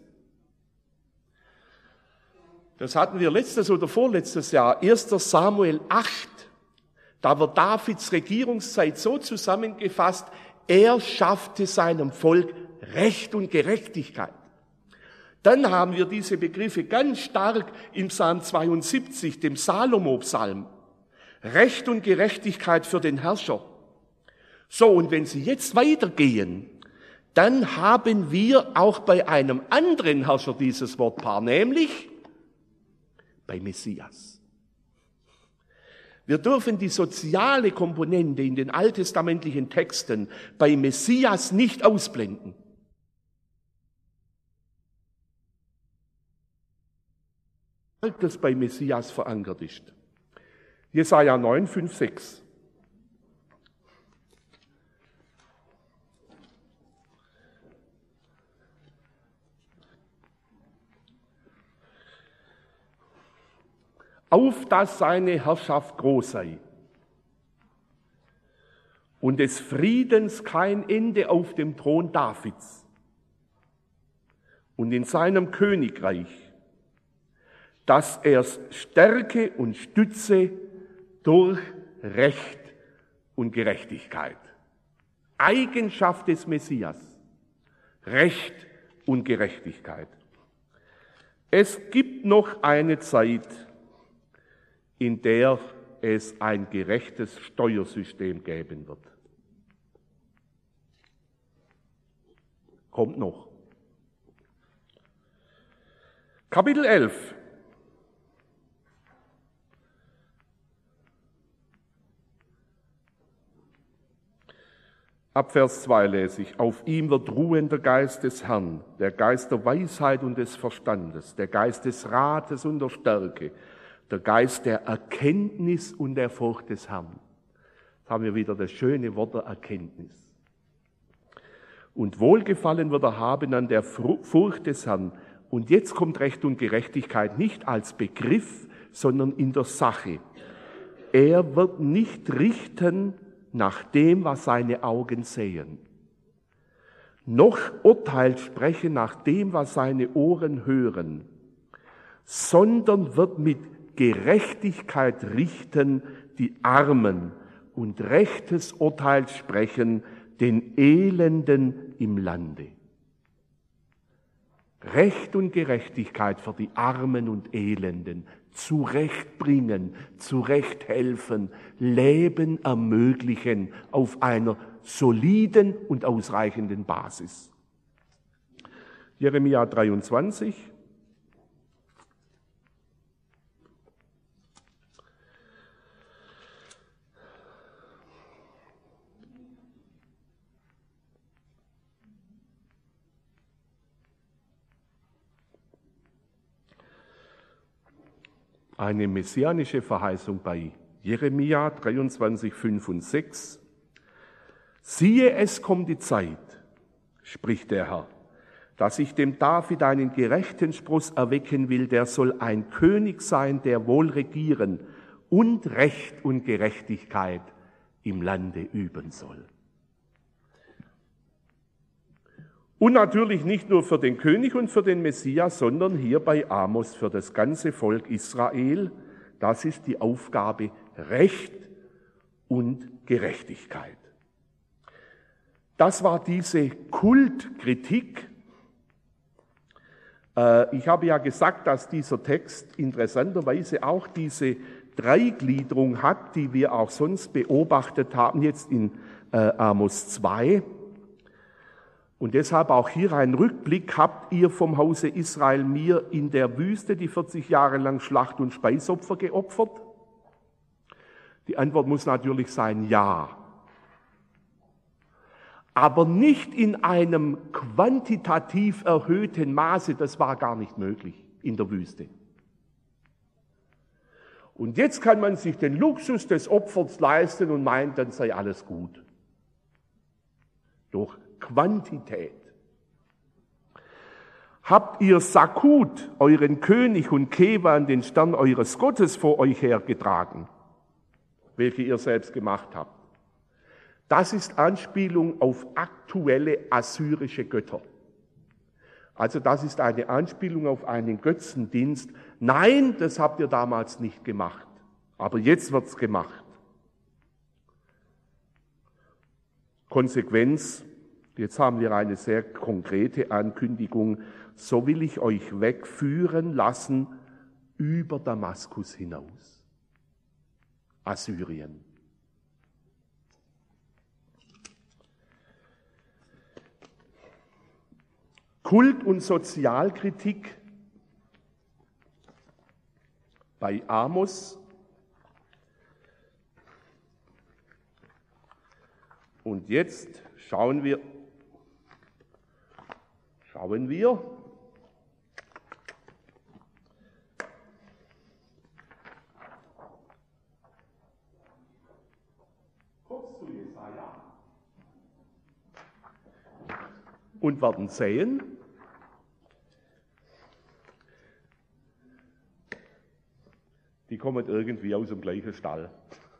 Das hatten wir letztes oder vorletztes Jahr, 1. Samuel 8. Da wird Davids Regierungszeit so zusammengefasst, er schaffte seinem Volk Recht und Gerechtigkeit. Dann haben wir diese Begriffe ganz stark im Psalm 72, dem Salomo-Psalm. Recht und Gerechtigkeit für den Herrscher. So, und wenn Sie jetzt weitergehen, dann haben wir auch bei einem anderen Herrscher dieses Wortpaar, nämlich bei Messias. Wir dürfen die soziale Komponente in den alttestamentlichen Texten bei Messias nicht ausblenden. Das bei Messias verankert ist. Jesaja 9, 5, 6. Auf dass seine Herrschaft groß sei und des Friedens kein Ende auf dem Thron Davids und in seinem Königreich, dass er's stärke und stütze durch Recht und Gerechtigkeit. Eigenschaft des Messias, Recht und Gerechtigkeit. Es gibt noch eine Zeit, in der es ein gerechtes Steuersystem geben wird. Kommt noch. Kapitel 11. Ab Vers 2 lese ich, auf ihm wird ruhen der Geist des Herrn, der Geist der Weisheit und des Verstandes, der Geist des Rates und der Stärke, der Geist der Erkenntnis und der Furcht des Herrn. Jetzt haben wir wieder das schöne Wort der Erkenntnis. Und Wohlgefallen wird er haben an der Furcht des Herrn. Und jetzt kommt Recht und Gerechtigkeit nicht als Begriff, sondern in der Sache. Er wird nicht richten nach dem, was seine Augen sehen, noch Urteil sprechen nach dem, was seine Ohren hören, sondern wird mit Gerechtigkeit richten die Armen und rechtes Urteil sprechen den Elenden im Lande. Recht und Gerechtigkeit für die Armen und Elenden, zurechtbringen, zurechthelfen, Leben ermöglichen auf einer soliden und ausreichenden Basis. Jeremia 23. Eine messianische Verheißung bei Jeremia 23, 5 und 6. Siehe, es kommt die Zeit, spricht der Herr, dass ich dem David einen gerechten Spross erwecken will, der soll ein König sein, der wohl regieren und Recht und Gerechtigkeit im Lande üben soll. Und natürlich nicht nur für den König und für den Messias, sondern hier bei Amos für das ganze Volk Israel. Das ist die Aufgabe Recht und Gerechtigkeit. Das war diese Kultkritik. Ich habe ja gesagt, dass dieser Text interessanterweise auch diese Dreigliederung hat, die wir auch sonst beobachtet haben, jetzt in Amos 2. Und deshalb auch hier ein Rückblick: Habt ihr vom Hause Israel mir in der Wüste die 40 Jahre lang Schlacht- und Speisopfer geopfert? Die Antwort muss natürlich sein, ja. Aber nicht in einem quantitativ erhöhten Maße, das war gar nicht möglich in der Wüste. Und jetzt kann man sich den Luxus des Opfers leisten und meint, dann sei alles gut. Durch Quantität. Habt ihr Sakut, euren König, und Kevan, den Stern eures Gottes, vor euch hergetragen, welche ihr selbst gemacht habt? Das ist Anspielung auf aktuelle assyrische Götter. Also das ist eine Anspielung auf einen Götzendienst. Nein, das habt ihr damals nicht gemacht, aber jetzt wird's gemacht. Konsequenz, jetzt haben wir eine sehr konkrete Ankündigung: So will ich euch wegführen lassen über Damaskus hinaus. Assyrien. Kult- und Sozialkritik bei Amos. Und jetzt schauen wir. Kurz zu Jesaja. Und werden sehen, die kommen irgendwie aus dem gleichen Stall.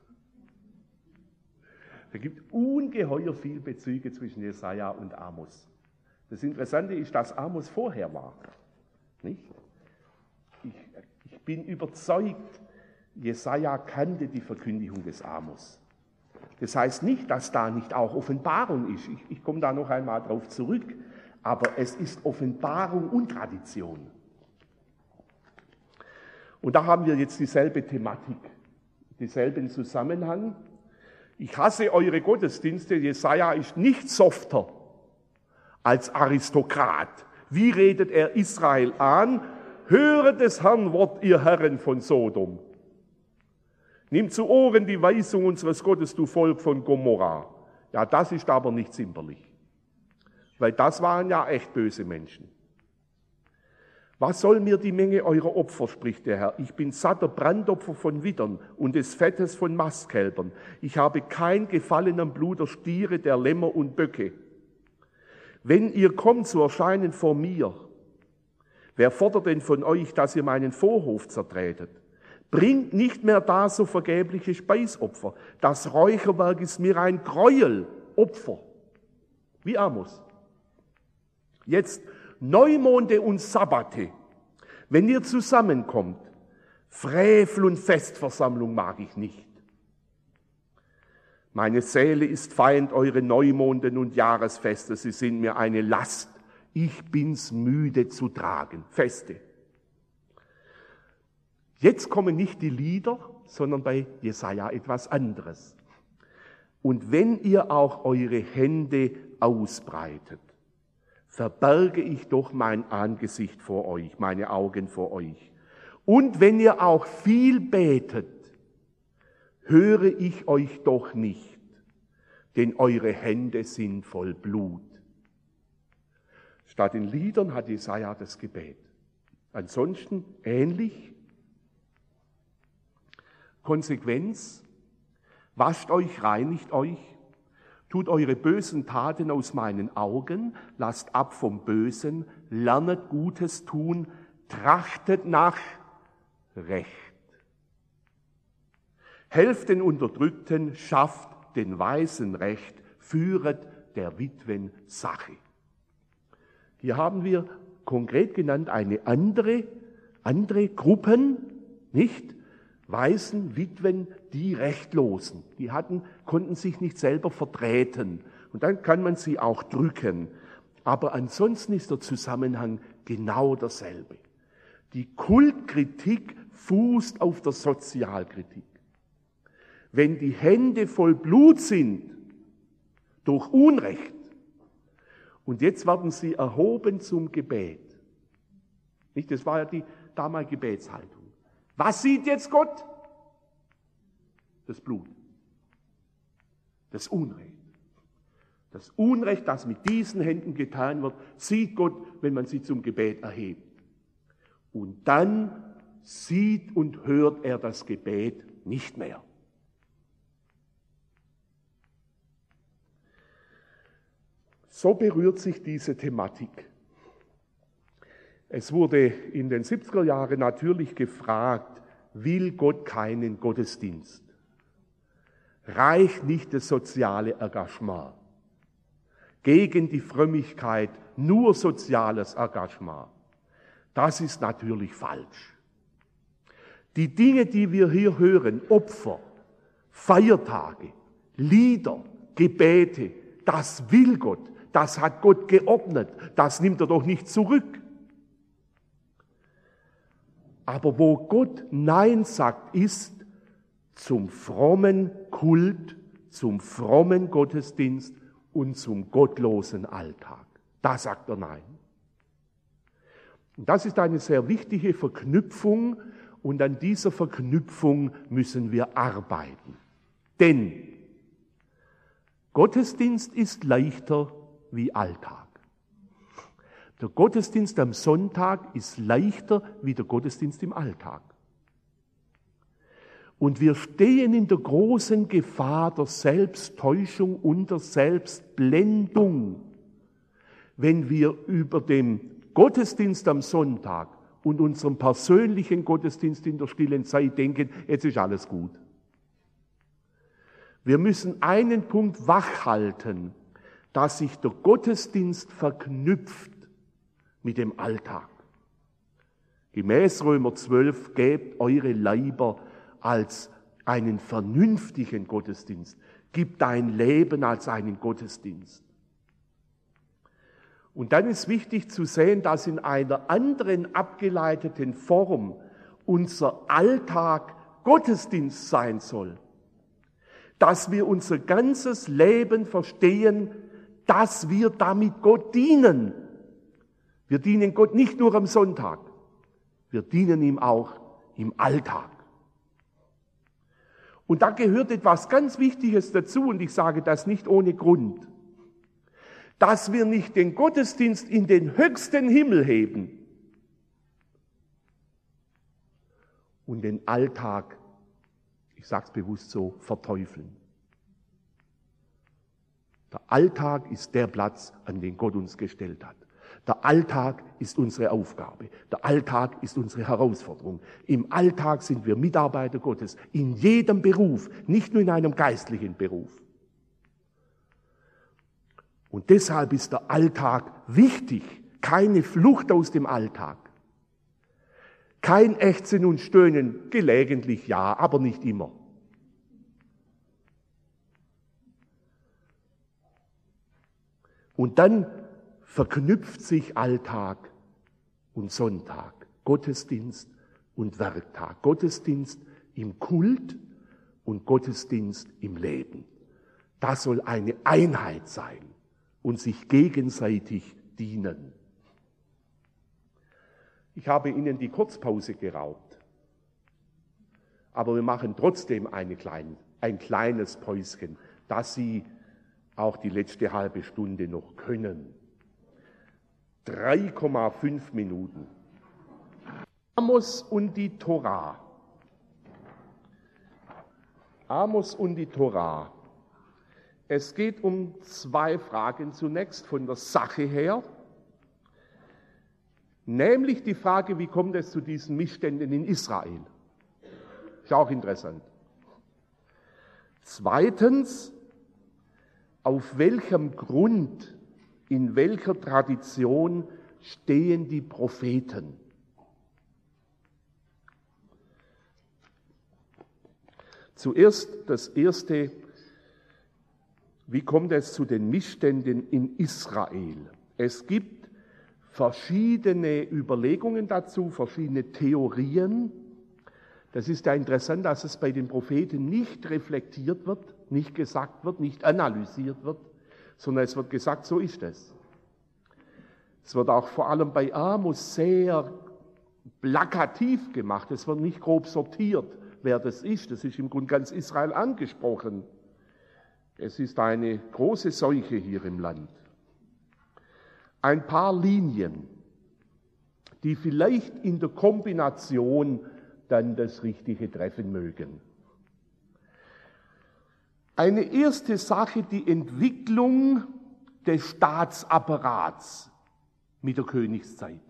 Es gibt ungeheuer viel Bezüge zwischen Jesaja und Amos. Das Interessante ist, dass Amos vorher war. Nicht? Ich bin überzeugt, Jesaja kannte die Verkündigung des Amos. Das heißt nicht, dass da nicht auch Offenbarung ist. Ich komme da noch einmal drauf zurück. Aber es ist Offenbarung und Tradition. Und da haben wir jetzt dieselbe Thematik, denselben Zusammenhang. Ich hasse eure Gottesdienste. Jesaja ist nicht softer als Aristokrat. Wie redet er Israel an? Höret des Herrn Wort, ihr Herren von Sodom. Nimm zu Ohren die Weisung unseres Gottes, du Volk von Gomorra. Ja, das ist aber nicht zimperlich. Weil das waren ja echt böse Menschen. Was soll mir die Menge eurer Opfer, spricht der Herr. Ich bin satter Brandopfer von Widdern und des Fettes von Mastkälbern. Ich habe kein Gefallen am Blut der Stiere, der Lämmer und Böcke. Wenn ihr kommt zu erscheinen vor mir, wer fordert denn von euch, dass ihr meinen Vorhof zertretet? Bringt nicht mehr da so vergebliche Speisopfer. Das Räucherwerk ist mir ein Gräuel, Opfer. Wie Amos. Jetzt Neumonde und Sabbate, wenn ihr zusammenkommt, Frevel und Festversammlung mag ich nicht. Meine Seele ist Feind, eure Neumonden und Jahresfeste, sie sind mir eine Last. Ich bin's müde zu tragen. Feste. Jetzt kommen nicht die Lieder, sondern bei Jesaja etwas anderes. Und wenn ihr auch eure Hände ausbreitet, verberge ich doch mein Angesicht vor euch, meine Augen vor euch. Und wenn ihr auch viel betet, höre ich euch doch nicht, denn eure Hände sind voll Blut. Statt den Liedern hat Jesaja das Gebet. Ansonsten ähnlich. Konsequenz: Wascht euch, reinigt euch, tut eure bösen Taten aus meinen Augen, lasst ab vom Bösen, lernet Gutes tun, trachtet nach Recht. Helft den Unterdrückten, schafft den Weisen Recht, führet der Witwen Sache. Hier haben wir konkret genannt eine andere Gruppen, nicht? Waisen, Witwen, die Rechtlosen, die konnten sich nicht selber vertreten. Und dann kann man sie auch drücken. Aber ansonsten ist der Zusammenhang genau derselbe. Die Kultkritik fußt auf der Sozialkritik. Wenn die Hände voll Blut sind, durch Unrecht, und jetzt werden sie erhoben zum Gebet. Nicht? Das war ja die damalige Gebetshaltung. Was sieht jetzt Gott? Das Blut. Das Unrecht. Das Unrecht, das mit diesen Händen getan wird, sieht Gott, wenn man sie zum Gebet erhebt. Und dann sieht und hört er das Gebet nicht mehr. So berührt sich diese Thematik. Es wurde in den 70er Jahren natürlich gefragt, will Gott keinen Gottesdienst? Reicht nicht das soziale Engagement? Gegen die Frömmigkeit nur soziales Engagement. Das ist natürlich falsch. Die Dinge, die wir hier hören, Opfer, Feiertage, Lieder, Gebete, das will Gott. Das hat Gott geordnet, das nimmt er doch nicht zurück. Aber wo Gott Nein sagt, ist zum frommen Kult, zum frommen Gottesdienst und zum gottlosen Alltag. Da sagt er Nein. Und das ist eine sehr wichtige Verknüpfung und an dieser Verknüpfung müssen wir arbeiten. Denn Gottesdienst ist leichter wie Alltag. Der Gottesdienst am Sonntag ist leichter wie der Gottesdienst im Alltag. Und wir stehen in der großen Gefahr der Selbsttäuschung und der Selbstblendung, wenn wir über den Gottesdienst am Sonntag und unseren persönlichen Gottesdienst in der stillen Zeit denken, jetzt ist alles gut. Wir müssen einen Punkt wachhalten, dass sich der Gottesdienst verknüpft mit dem Alltag. Gemäß Römer 12, gebt eure Leiber als einen vernünftigen Gottesdienst. Gib dein Leben als einen Gottesdienst. Und dann ist wichtig zu sehen, dass in einer anderen abgeleiteten Form unser Alltag Gottesdienst sein soll. Dass wir unser ganzes Leben verstehen, dass wir damit Gott dienen. Wir dienen Gott nicht nur am Sonntag, wir dienen ihm auch im Alltag. Und da gehört etwas ganz Wichtiges dazu, und ich sage das nicht ohne Grund, dass wir nicht den Gottesdienst in den höchsten Himmel heben und den Alltag, ich sage es bewusst so, verteufeln. Der Alltag ist der Platz, an den Gott uns gestellt hat. Der Alltag ist unsere Aufgabe. Der Alltag ist unsere Herausforderung. Im Alltag sind wir Mitarbeiter Gottes. In jedem Beruf, nicht nur in einem geistlichen Beruf. Und deshalb ist der Alltag wichtig. Keine Flucht aus dem Alltag. Kein Ächzen und Stöhnen, gelegentlich ja, aber nicht immer. Und dann verknüpft sich Alltag und Sonntag, Gottesdienst und Werktag, Gottesdienst im Kult und Gottesdienst im Leben. Das soll eine Einheit sein und sich gegenseitig dienen. Ich habe Ihnen die Kurzpause geraubt, aber wir machen trotzdem ein kleines Päuschen, dass Sie auch die letzte halbe Stunde noch können. 3,5 Minuten. Amos und die Tora. Amos und die Tora. Es geht um zwei Fragen zunächst von der Sache her. Nämlich die Frage, wie kommt es zu diesen Missständen in Israel? Ist auch interessant. Zweitens, auf welchem Grund, in welcher Tradition stehen die Propheten? Zuerst das Erste, wie kommt es zu den Missständen in Israel? Es gibt verschiedene Überlegungen dazu, verschiedene Theorien. Das ist ja interessant, dass es bei den Propheten nicht reflektiert wird, nicht gesagt wird, nicht analysiert wird, sondern es wird gesagt, so ist es. Es wird auch vor allem bei Amos sehr plakativ gemacht. Es wird nicht grob sortiert, wer das ist. Das ist im Grunde ganz Israel angesprochen. Es ist eine große Seuche hier im Land. Ein paar Linien, die vielleicht in der Kombination dann das Richtige treffen mögen. Eine erste Sache, die Entwicklung des Staatsapparats mit der Königszeit.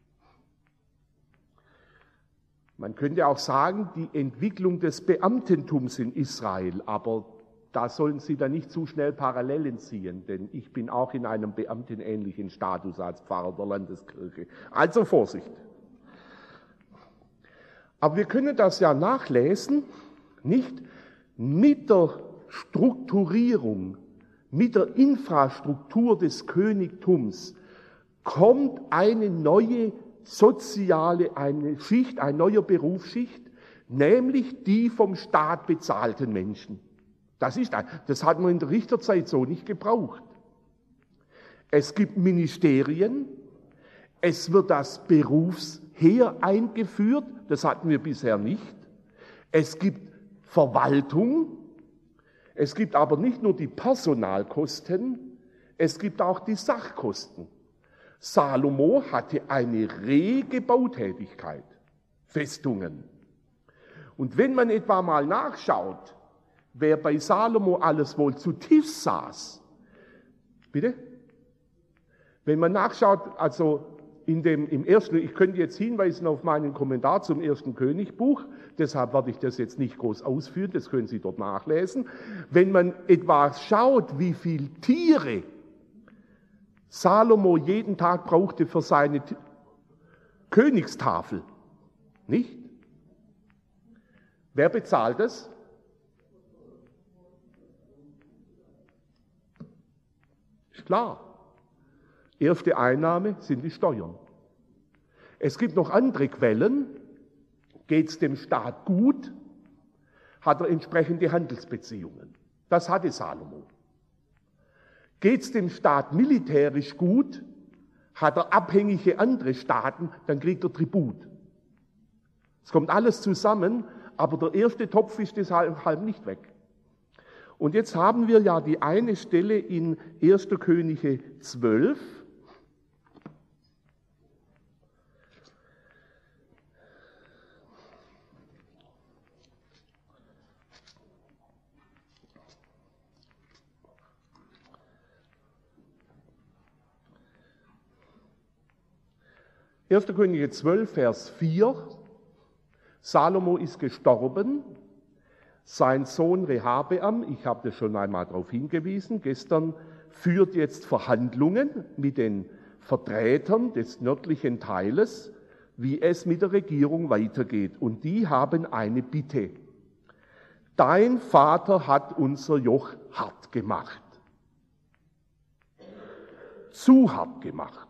Man könnte auch sagen, die Entwicklung des Beamtentums in Israel, aber da sollen Sie dann nicht zu schnell Parallelen ziehen, denn ich bin auch in einem beamtenähnlichen Status als Pfarrer der Landeskirche. Also Vorsicht. Aber wir können das ja nachlesen, nicht mit der Strukturierung, mit der Infrastruktur des Königtums kommt eine neue soziale, eine Schicht, eine neue Berufsschicht, nämlich die vom Staat bezahlten Menschen. Das hat man in der Richterzeit so nicht gebraucht. Es gibt Ministerien, es wird das Berufsheer eingeführt, das hatten wir bisher nicht. Es gibt Verwaltung, es gibt aber nicht nur die Personalkosten, es gibt auch die Sachkosten. Salomo hatte eine rege Bautätigkeit, Festungen. Und wenn man etwa mal nachschaut, wer bei Salomo alles wohl zu Tisch saß, bitte? Wenn man nachschaut, also im ersten, ich könnte jetzt hinweisen auf meinen Kommentar zum ersten Königbuch, deshalb werde ich das jetzt nicht groß ausführen, das können Sie dort nachlesen. Wenn man etwa schaut, wie viele Tiere Salomo jeden Tag brauchte für seine Königstafel, nicht? Wer bezahlt es? Ist klar. Erste Einnahme sind die Steuern. Es gibt noch andere Quellen. Geht es dem Staat gut, hat er entsprechende Handelsbeziehungen. Das hatte Salomo. Geht es dem Staat militärisch gut, hat er abhängige andere Staaten, dann kriegt er Tribut. Es kommt alles zusammen, aber der erste Topf ist deshalb nicht weg. Und jetzt haben wir ja die eine Stelle in 1. Könige 12. Erster Könige 12, Vers 4. Salomo ist gestorben. Sein Sohn Rehabeam, ich habe das schon einmal darauf hingewiesen, gestern führt jetzt Verhandlungen mit den Vertretern des nördlichen Teiles, wie es mit der Regierung weitergeht. Und die haben eine Bitte. Dein Vater hat unser Joch hart gemacht. Zu hart gemacht.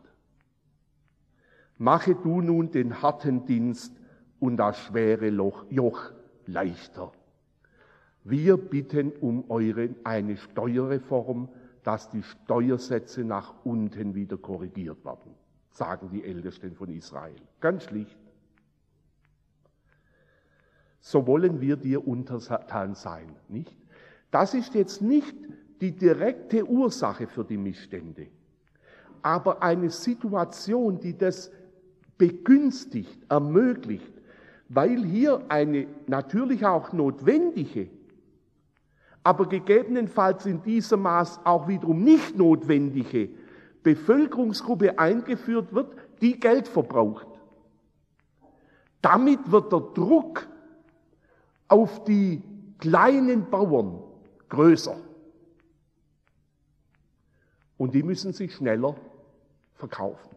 Mache du nun den harten Dienst und das schwere Joch leichter. Wir bitten um eine Steuerreform, dass die Steuersätze nach unten wieder korrigiert werden, sagen die Ältesten von Israel. Ganz schlicht. So wollen wir dir untertan sein, nicht? Das ist jetzt nicht die direkte Ursache für die Missstände, aber eine Situation, die das begünstigt, ermöglicht, weil hier eine natürlich auch notwendige, aber gegebenenfalls in diesem Maß auch wiederum nicht notwendige Bevölkerungsgruppe eingeführt wird, die Geld verbraucht. Damit wird der Druck auf die kleinen Bauern größer. Und die müssen sich schneller verkaufen.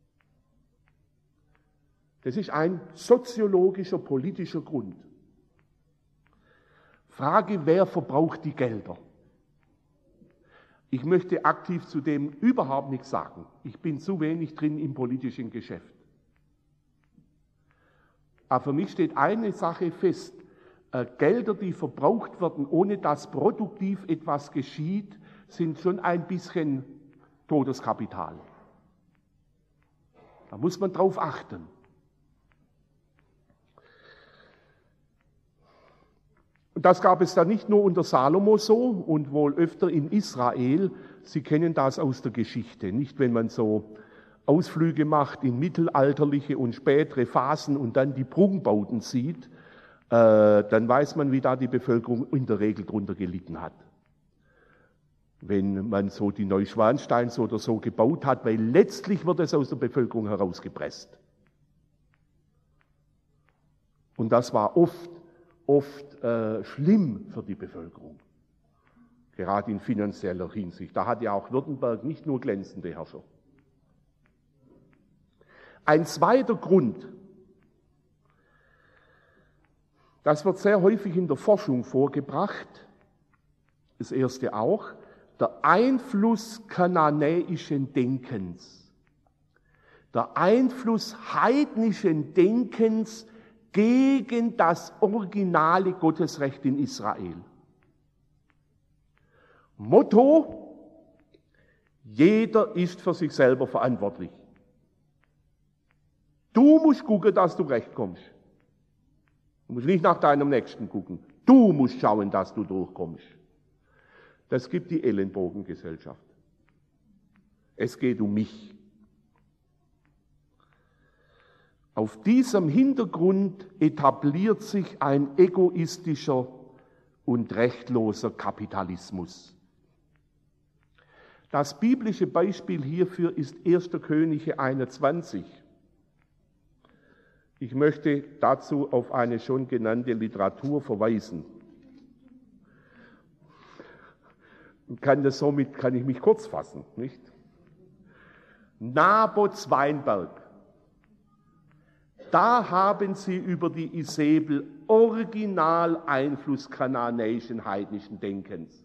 Das ist ein soziologischer, politischer Grund. Frage, wer verbraucht die Gelder? Ich möchte aktiv zu dem überhaupt nichts sagen. Ich bin zu wenig drin im politischen Geschäft. Aber für mich steht eine Sache fest. Gelder, die verbraucht werden, ohne dass produktiv etwas geschieht, sind schon ein bisschen Todeskapital. Da muss man drauf achten. Und das gab es dann nicht nur unter Salomo so und wohl öfter in Israel. Sie kennen das aus der Geschichte. Nicht, wenn man so Ausflüge macht in mittelalterliche und spätere Phasen und dann die Prunkbauten sieht, dann weiß man, wie da die Bevölkerung in der Regel drunter gelitten hat. Wenn man so die Neuschwansteins oder so gebaut hat, weil letztlich wird es aus der Bevölkerung herausgepresst. Und das war oft schlimm für die Bevölkerung, gerade in finanzieller Hinsicht. Da hat ja auch Württemberg nicht nur glänzende Herrscher. Ein zweiter Grund, das wird sehr häufig in der Forschung vorgebracht, das erste auch, der Einfluss kananäischen Denkens. Der Einfluss heidnischen Denkens gegen das originale Gottesrecht in Israel. Motto: Jeder ist für sich selber verantwortlich. Du musst gucken, dass du recht kommst. Du musst nicht nach deinem Nächsten gucken. Du musst schauen, dass du durchkommst. Das gibt die Ellenbogengesellschaft. Es geht um mich. Auf diesem Hintergrund etabliert sich ein egoistischer und rechtloser Kapitalismus. Das biblische Beispiel hierfür ist 1. Könige 21. Ich möchte dazu auf eine schon genannte Literatur verweisen. Somit kann ich mich kurz fassen, nicht? Nabots Weinberg. Da haben sie über die Isebel original Einfluss kananäischen heidnischen Denkens.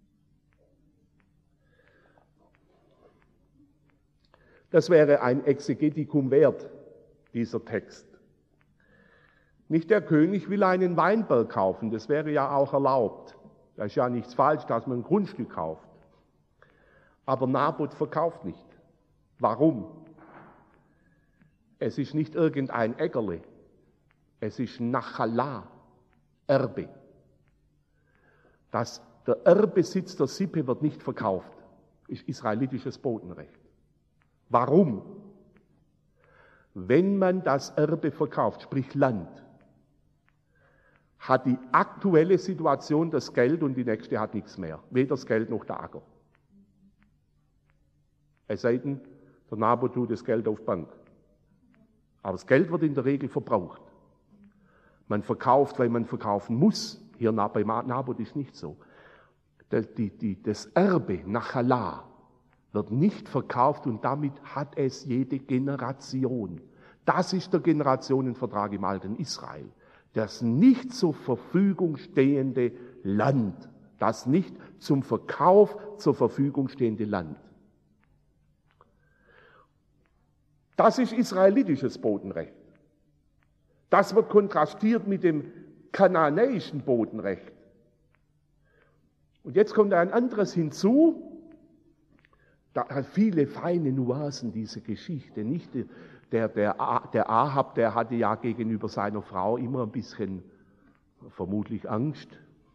Das wäre ein Exegetikum wert, dieser Text. Nicht der König will einen Weinberg kaufen, das wäre ja auch erlaubt. Da ist ja nichts falsch, dass man ein Grundstück kauft. Aber Nabot verkauft nicht. Warum? Es ist nicht irgendein Äckerle, es ist Nachala, Erbe. Der Erbesitz der Sippe wird nicht verkauft, ist israelitisches Bodenrecht. Warum? Wenn man das Erbe verkauft, sprich Land, hat die aktuelle Situation das Geld und die nächste hat nichts mehr. Weder das Geld noch der Acker. Es sei denn, der Nabot tut das Geld auf Bank. Aber das Geld wird in der Regel verbraucht. Man verkauft, weil man verkaufen muss. Hier bei Nabot ist nicht so. Das Erbe, Nachala, wird nicht verkauft und damit hat es jede Generation. Das ist der Generationenvertrag im alten Israel. Das nicht zur Verfügung stehende Land. Das nicht zum Verkauf zur Verfügung stehende Land. Das ist israelitisches Bodenrecht. Das wird kontrastiert mit dem kananäischen Bodenrecht. Und jetzt kommt ein anderes hinzu. Da hat viele feine Nuancen, diese Geschichte. Nicht der Ahab, der hatte ja gegenüber seiner Frau immer ein bisschen, vermutlich Angst.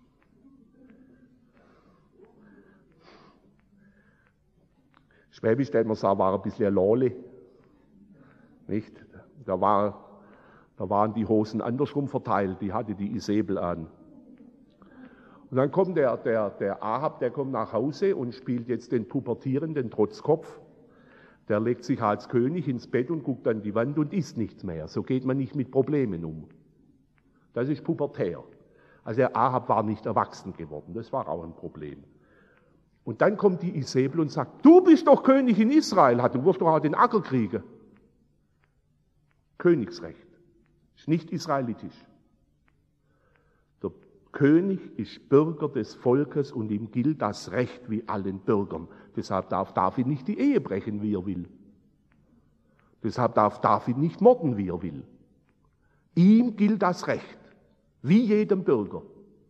Schwäbisch, der man sagt, war ein bisschen ein Lole. Nicht? Da waren die Hosen andersrum verteilt, die hatte die Isebel an. Und dann kommt der Ahab, der kommt nach Hause und spielt jetzt den pubertierenden Trotzkopf. Der legt sich als König ins Bett und guckt an die Wand und isst nichts mehr. So geht man nicht mit Problemen um. Das ist pubertär. Also der Ahab war nicht erwachsen geworden, das war auch ein Problem. Und dann kommt die Isebel und sagt, du bist doch König in Israel, du wirst doch auch den Acker kriegen. Königsrecht, ist nicht israelitisch. Der König ist Bürger des Volkes und ihm gilt das Recht wie allen Bürgern. Deshalb darf David nicht die Ehe brechen, wie er will. Deshalb darf David nicht morden, wie er will. Ihm gilt das Recht, wie jedem Bürger.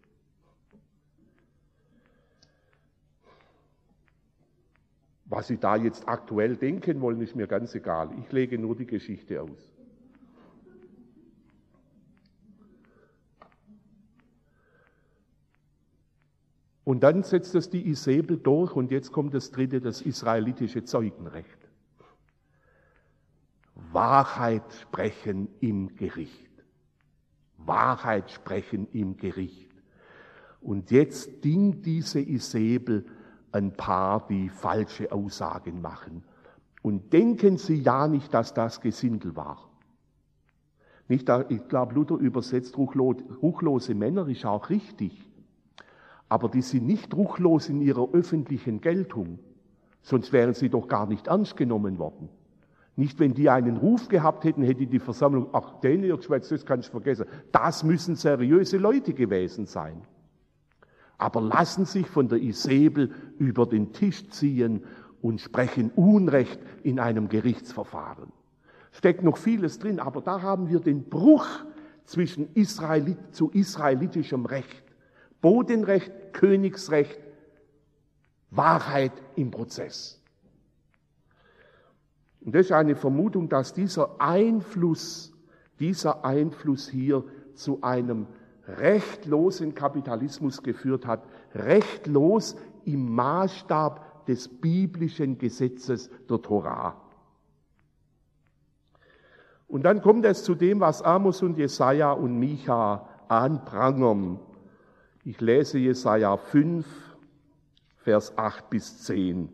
Was Sie da jetzt aktuell denken wollen, ist mir ganz egal. Ich lege nur die Geschichte aus. Und dann setzt es die Isabel durch und jetzt kommt das dritte, das israelitische Zeugenrecht. Wahrheit sprechen im Gericht. Wahrheit sprechen im Gericht. Und jetzt dingt diese Isabel ein paar, die falsche Aussagen machen. Und denken Sie ja nicht, dass das Gesindel war. Nicht, ich glaube, Luther übersetzt ruchlose Männer, ist auch richtig. Aber die sind nicht ruchlos in ihrer öffentlichen Geltung, sonst wären sie doch gar nicht ernst genommen worden. Nicht, wenn die einen Ruf gehabt hätten, hätte die Versammlung, ach, den ihr Geschwätz, das kannst du vergessen. Das müssen seriöse Leute gewesen sein. Aber lassen sich von der Isabel über den Tisch ziehen und sprechen Unrecht in einem Gerichtsverfahren. Steckt noch vieles drin, aber da haben wir den Bruch zwischen israelitischem Recht. Bodenrecht, Königsrecht, Wahrheit im Prozess. Und das ist eine Vermutung, dass dieser Einfluss hier zu einem rechtlosen Kapitalismus geführt hat, rechtlos im Maßstab des biblischen Gesetzes der Torah. Und dann kommt es zu dem, was Amos und Jesaja und Micha anprangern. Ich lese Jesaja 5, Vers 8 bis 10.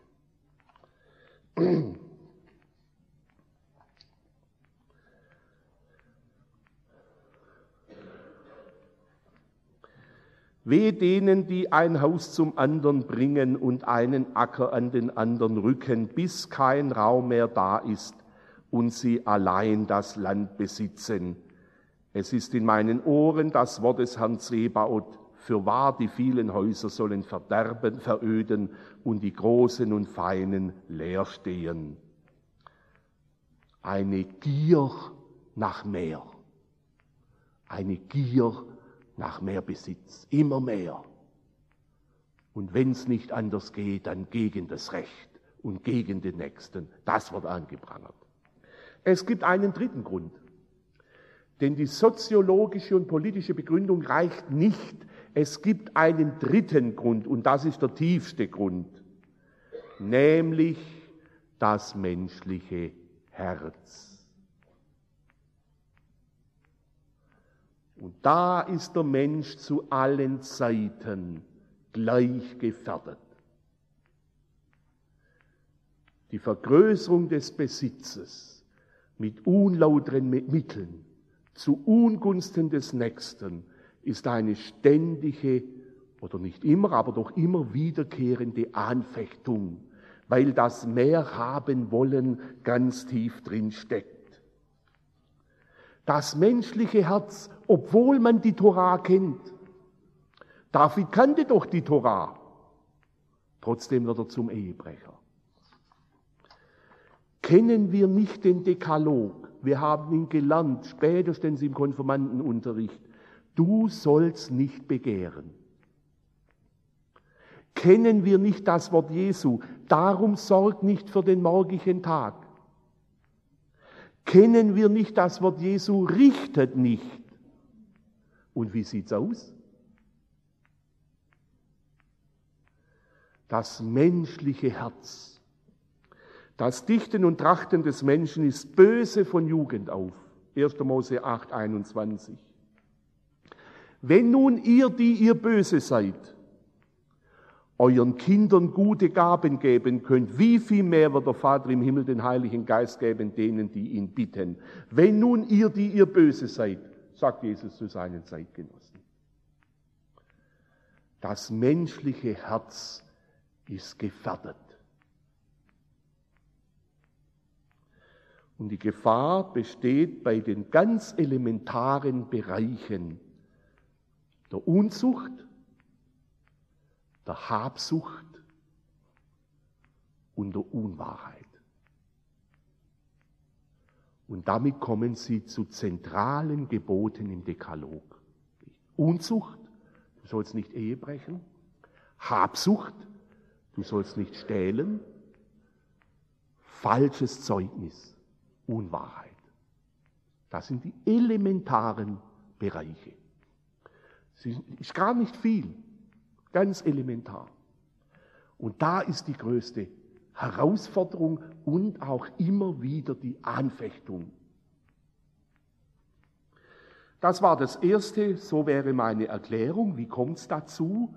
Wehe denen, die ein Haus zum anderen bringen und einen Acker an den anderen rücken, bis kein Raum mehr da ist und sie allein das Land besitzen. Es ist in meinen Ohren das Wort des Herrn Zebaoth. Fürwahr, die vielen Häuser sollen verderben, veröden und die großen und feinen leer stehen. Eine Gier nach mehr. Eine Gier nach mehr Besitz. Immer mehr. Und wenn es nicht anders geht, dann gegen das Recht und gegen den Nächsten. Das wird angeprangert. Es gibt einen dritten Grund. Denn die soziologische und politische Begründung reicht nicht. Es gibt einen dritten Grund und das ist der tiefste Grund, nämlich das menschliche Herz. Und da ist der Mensch zu allen Zeiten gleich gefährdet. Die Vergrößerung des Besitzes mit unlauteren Mitteln zu Ungunsten des Nächsten ist eine ständige, oder nicht immer, aber doch immer wiederkehrende Anfechtung, weil das Mehr haben wollen ganz tief drin steckt. Das menschliche Herz, obwohl man die Torah kennt, David kannte doch die Torah, trotzdem wird er zum Ehebrecher. Kennen wir nicht den Dekalog? Wir haben ihn gelernt, spätestens im Konfirmandenunterricht. Du sollst nicht begehren. Kennen wir nicht das Wort Jesu? Darum sorg nicht für den morgigen Tag. Kennen wir nicht das Wort Jesu? Richtet nicht. Und wie sieht's aus? Das menschliche Herz, das Dichten und Trachten des Menschen ist böse von Jugend auf. 1. Mose 8, 21. Wenn nun ihr, die ihr böse seid, euren Kindern gute Gaben geben könnt, wie viel mehr wird der Vater im Himmel den Heiligen Geist geben, denen, die ihn bitten. Wenn nun ihr, die ihr böse seid, sagt Jesus zu seinen Zeitgenossen. Das menschliche Herz ist gefährdet. Und die Gefahr besteht bei den ganz elementaren Bereichen der Unzucht, der Habsucht und der Unwahrheit. Und damit kommen sie zu zentralen Geboten im Dekalog. Unzucht, du sollst nicht Ehe brechen. Habsucht, du sollst nicht stehlen. Falsches Zeugnis, Unwahrheit. Das sind die elementaren Bereiche. Es ist gar nicht viel, ganz elementar. Und da ist die größte Herausforderung und auch immer wieder die Anfechtung. Das war das Erste, so wäre meine Erklärung. Wie kommt es dazu?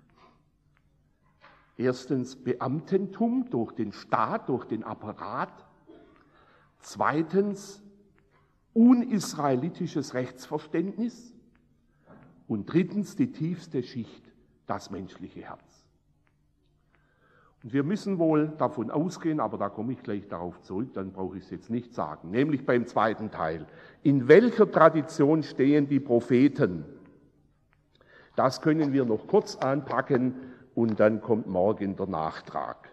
Erstens Beamtentum durch den Staat, durch den Apparat. Zweitens unisraelitisches Rechtsverständnis. Und drittens die tiefste Schicht, das menschliche Herz. Und wir müssen wohl davon ausgehen, aber da komme ich gleich darauf zurück, dann brauche ich es jetzt nicht sagen, nämlich beim zweiten Teil. In welcher Tradition stehen die Propheten? Das können wir noch kurz anpacken und dann kommt morgen der Nachtrag.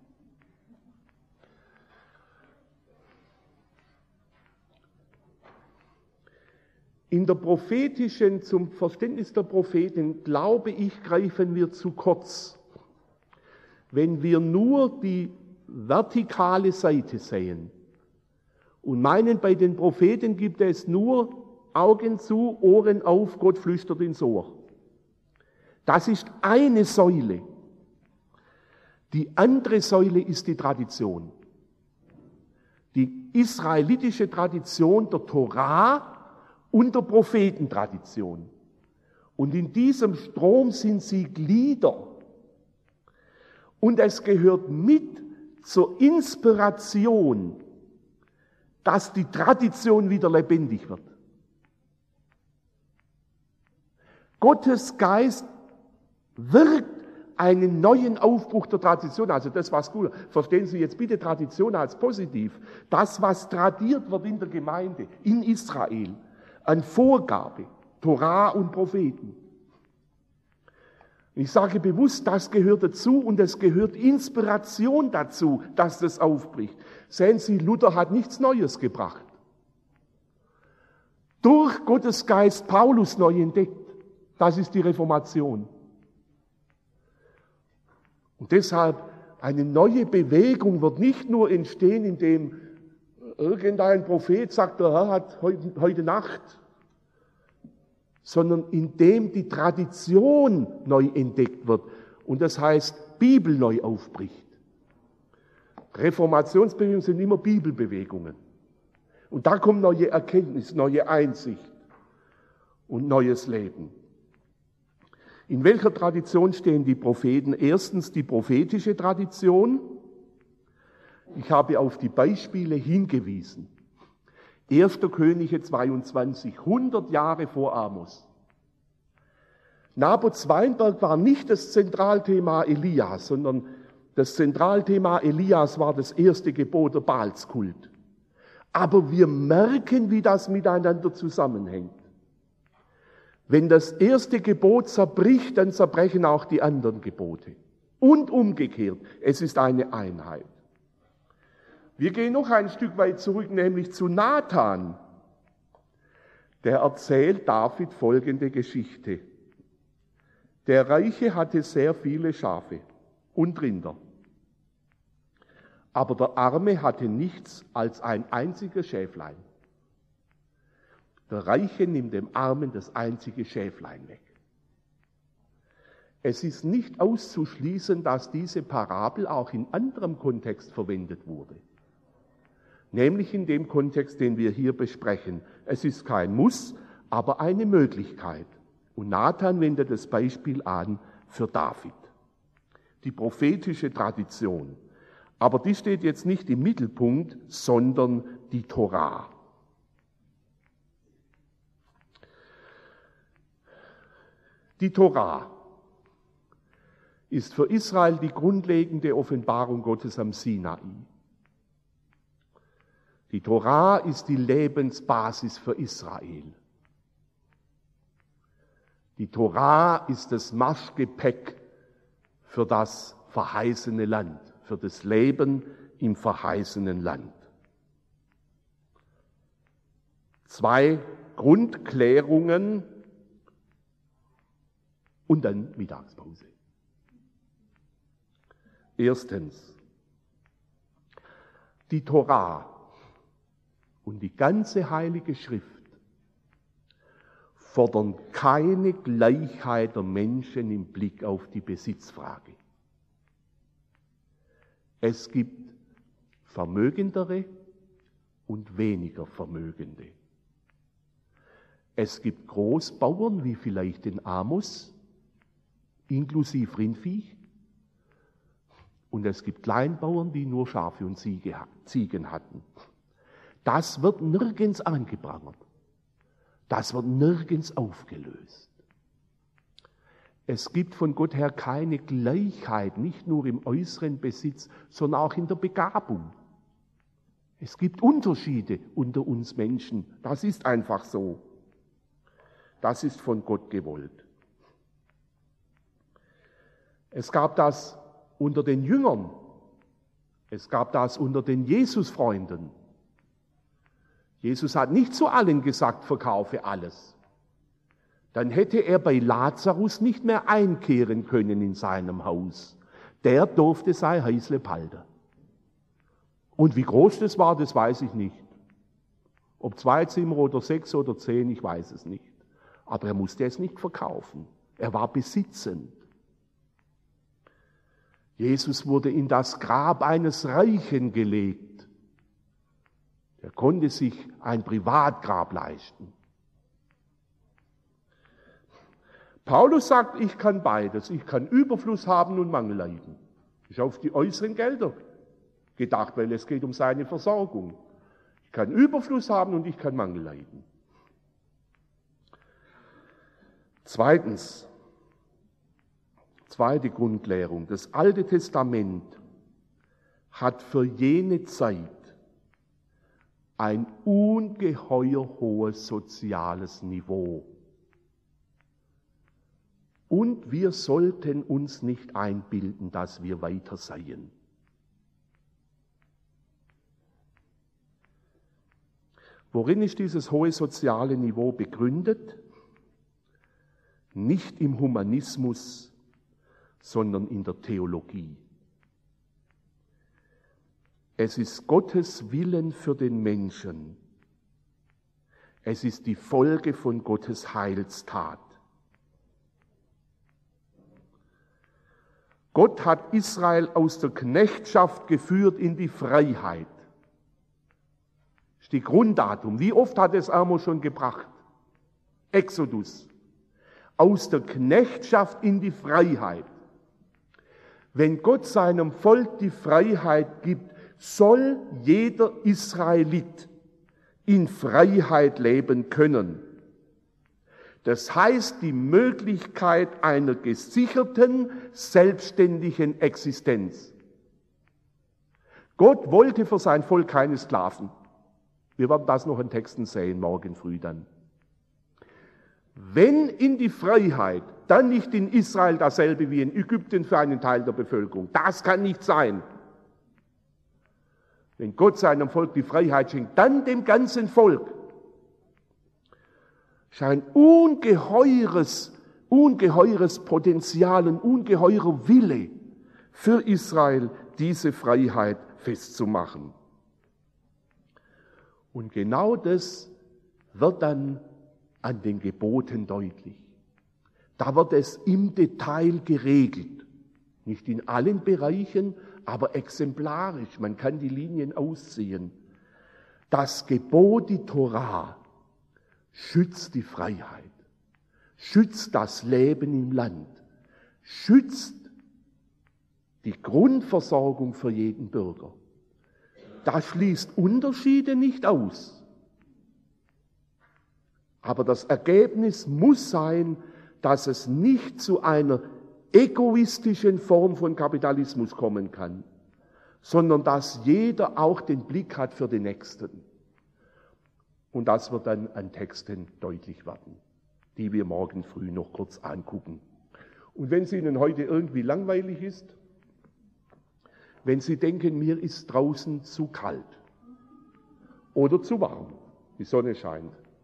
In der prophetischen, zum Verständnis der Propheten, glaube ich, greifen wir zu kurz, wenn wir nur die vertikale Seite sehen und meinen, bei den Propheten gibt es nur Augen zu, Ohren auf, Gott flüstert ins Ohr. Das ist eine Säule. Die andere Säule ist die Tradition. Die israelitische Tradition der Torah und der Prophetentradition. Und in diesem Strom sind sie Glieder. Und es gehört mit zur Inspiration, dass die Tradition wieder lebendig wird. Gottes Geist wirkt einen neuen Aufbruch der Tradition. Also das, was gut, verstehen Sie jetzt bitte Tradition als positiv. Das, was tradiert wird in der Gemeinde, in Israel, an Vorgabe, Torah und Propheten. Ich sage bewusst, das gehört dazu und es gehört Inspiration dazu, dass das aufbricht. Sehen Sie, Luther hat nichts Neues gebracht. Durch Gottes Geist Paulus neu entdeckt. Das ist die Reformation. Und deshalb, eine neue Bewegung wird nicht nur entstehen, indem irgendein Prophet sagt, der Herr hat heute Nacht, sondern indem die Tradition neu entdeckt wird und das heißt, Bibel neu aufbricht. Reformationsbewegungen sind immer Bibelbewegungen. Und da kommt neue Erkenntnis, neue Einsicht und neues Leben. In welcher Tradition stehen die Propheten? Erstens die prophetische Tradition. Ich habe auf die Beispiele hingewiesen. 1. Könige 22, 100 Jahre vor Amos. Nabots Weinberg war nicht das Zentralthema Elias, sondern das Zentralthema Elias war das erste Gebot der Baalskult. Aber wir merken, wie das miteinander zusammenhängt. Wenn das erste Gebot zerbricht, dann zerbrechen auch die anderen Gebote. Und umgekehrt, es ist eine Einheit. Wir gehen noch ein Stück weit zurück, nämlich zu Nathan. Der erzählt David folgende Geschichte. Der Reiche hatte sehr viele Schafe und Rinder. Aber der Arme hatte nichts als ein einziges Schäflein. Der Reiche nimmt dem Armen das einzige Schäflein weg. Es ist nicht auszuschließen, dass diese Parabel auch in anderem Kontext verwendet wurde. Nämlich in dem Kontext, den wir hier besprechen. Es ist kein Muss, aber eine Möglichkeit. Und Nathan wendet das Beispiel an für David. Die prophetische Tradition. Aber die steht jetzt nicht im Mittelpunkt, sondern die Torah. Die Torah ist für Israel die grundlegende Offenbarung Gottes am Sinai. Die Torah ist die Lebensbasis für Israel. Die Torah ist das Marschgepäck für das verheißene Land, für das Leben im verheißenen Land. 2 Grundklärungen und dann Mittagspause. Erstens, die Torah und die ganze Heilige Schrift fordern keine Gleichheit der Menschen im Blick auf die Besitzfrage. Es gibt Vermögendere und weniger Vermögende. Es gibt Großbauern wie vielleicht den Amos, inklusive Rindvieh, und es gibt Kleinbauern, die nur Schafe und Ziegen hatten. Das wird nirgends angeprangert. Das wird nirgends aufgelöst. Es gibt von Gott her keine Gleichheit, nicht nur im äußeren Besitz, sondern auch in der Begabung. Es gibt Unterschiede unter uns Menschen. Das ist einfach so. Das ist von Gott gewollt. Es gab das unter den Jüngern. Es gab das unter den Jesusfreunden. Jesus hat nicht zu allen gesagt, verkaufe alles. Dann hätte er bei Lazarus nicht mehr einkehren können in seinem Haus. Der durfte sein Häusle behalten. Und wie groß das war, das weiß ich nicht. Ob 2 Zimmer oder 6 oder 10, ich weiß es nicht. Aber er musste es nicht verkaufen. Er war besitzend. Jesus wurde in das Grab eines Reichen gelegt. Er konnte sich ein Privatgrab leisten. Paulus sagt, ich kann beides. Ich kann Überfluss haben und Mangel leiden. Ist auf die äußeren Gelder gedacht, weil es geht um seine Versorgung. Ich kann Überfluss haben und ich kann Mangel leiden. Zweitens, zweite Grundklärung. Das Alte Testament hat für jene Zeit ein ungeheuer hohes soziales Niveau. Und wir sollten uns nicht einbilden, dass wir weiter seien. Worin ist dieses hohe soziale Niveau begründet? Nicht im Humanismus, sondern in der Theologie. Es ist Gottes Willen für den Menschen. Es ist die Folge von Gottes Heilstat. Gott hat Israel aus der Knechtschaft geführt in die Freiheit. Das ist die Grunddatum. Wie oft hat es Amos schon gebracht? Exodus. Aus der Knechtschaft in die Freiheit. Wenn Gott seinem Volk die Freiheit gibt, soll jeder Israelit in Freiheit leben können. Das heißt, die Möglichkeit einer gesicherten, selbstständigen Existenz. Gott wollte für sein Volk keine Sklaven. Wir werden das noch in Texten sehen, morgen früh dann. Wenn in die Freiheit, dann nicht in Israel dasselbe wie in Ägypten für einen Teil der Bevölkerung. Das kann nicht sein. Wenn Gott seinem Volk die Freiheit schenkt, dann dem ganzen Volk. Es ist ein ungeheures Potenzial, ein ungeheurer Wille für Israel, diese Freiheit festzumachen. Und genau das wird dann an den Geboten deutlich. Da wird es im Detail geregelt. Nicht in allen Bereichen, aber exemplarisch. Man kann die Linien ausziehen. Das Gebot, die Torah, schützt die Freiheit, schützt das Leben im Land, schützt die Grundversorgung für jeden Bürger. Das schließt Unterschiede nicht aus. Aber das Ergebnis muss sein, dass es nicht zu einer egoistischen Form von Kapitalismus kommen kann, sondern dass jeder auch den Blick hat für den Nächsten. Und das wird dann an Texten deutlich werden, die wir morgen früh noch kurz angucken. Und wenn es Ihnen heute irgendwie langweilig ist, wenn Sie denken, mir ist draußen zu kalt oder zu warm, die Sonne scheint,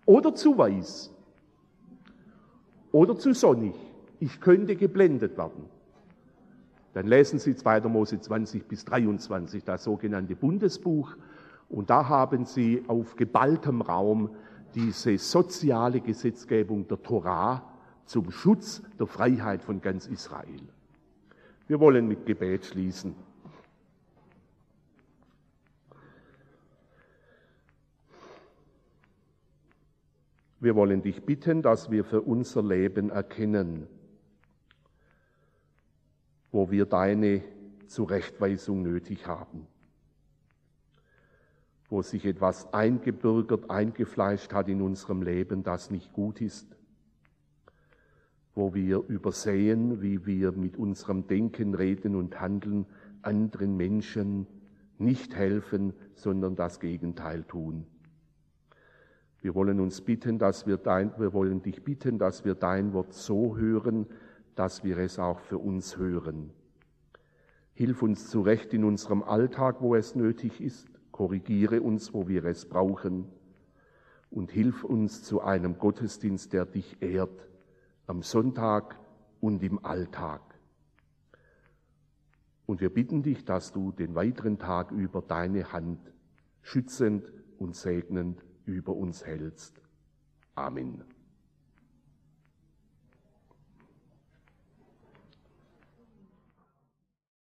oder zu weiß oder zu sonnig. Ich könnte geblendet werden. Dann lesen Sie 2. Mose 20 bis 23, das sogenannte Bundesbuch. Und da haben Sie auf geballtem Raum diese soziale Gesetzgebung der Torah zum Schutz der Freiheit von ganz Israel. Wir wollen mit Gebet schließen. Wir wollen dich bitten, dass wir für unser Leben erkennen, wo wir deine Zurechtweisung nötig haben, wo sich etwas eingebürgert, eingefleischt hat in unserem Leben, das nicht gut ist, wo wir übersehen, wie wir mit unserem Denken, Reden und Handeln anderen Menschen nicht helfen, sondern das Gegenteil tun. Wir wollen dich bitten, dass wir dein Wort so hören, dass wir es auch für uns hören. Hilf uns zurecht in unserem Alltag, wo es nötig ist. Korrigiere uns, wo wir es brauchen. Und hilf uns zu einem Gottesdienst, der dich ehrt, am Sonntag und im Alltag. Und wir bitten dich, dass du den weiteren Tag über deine Hand schützend und segnend über uns hältst. Amen.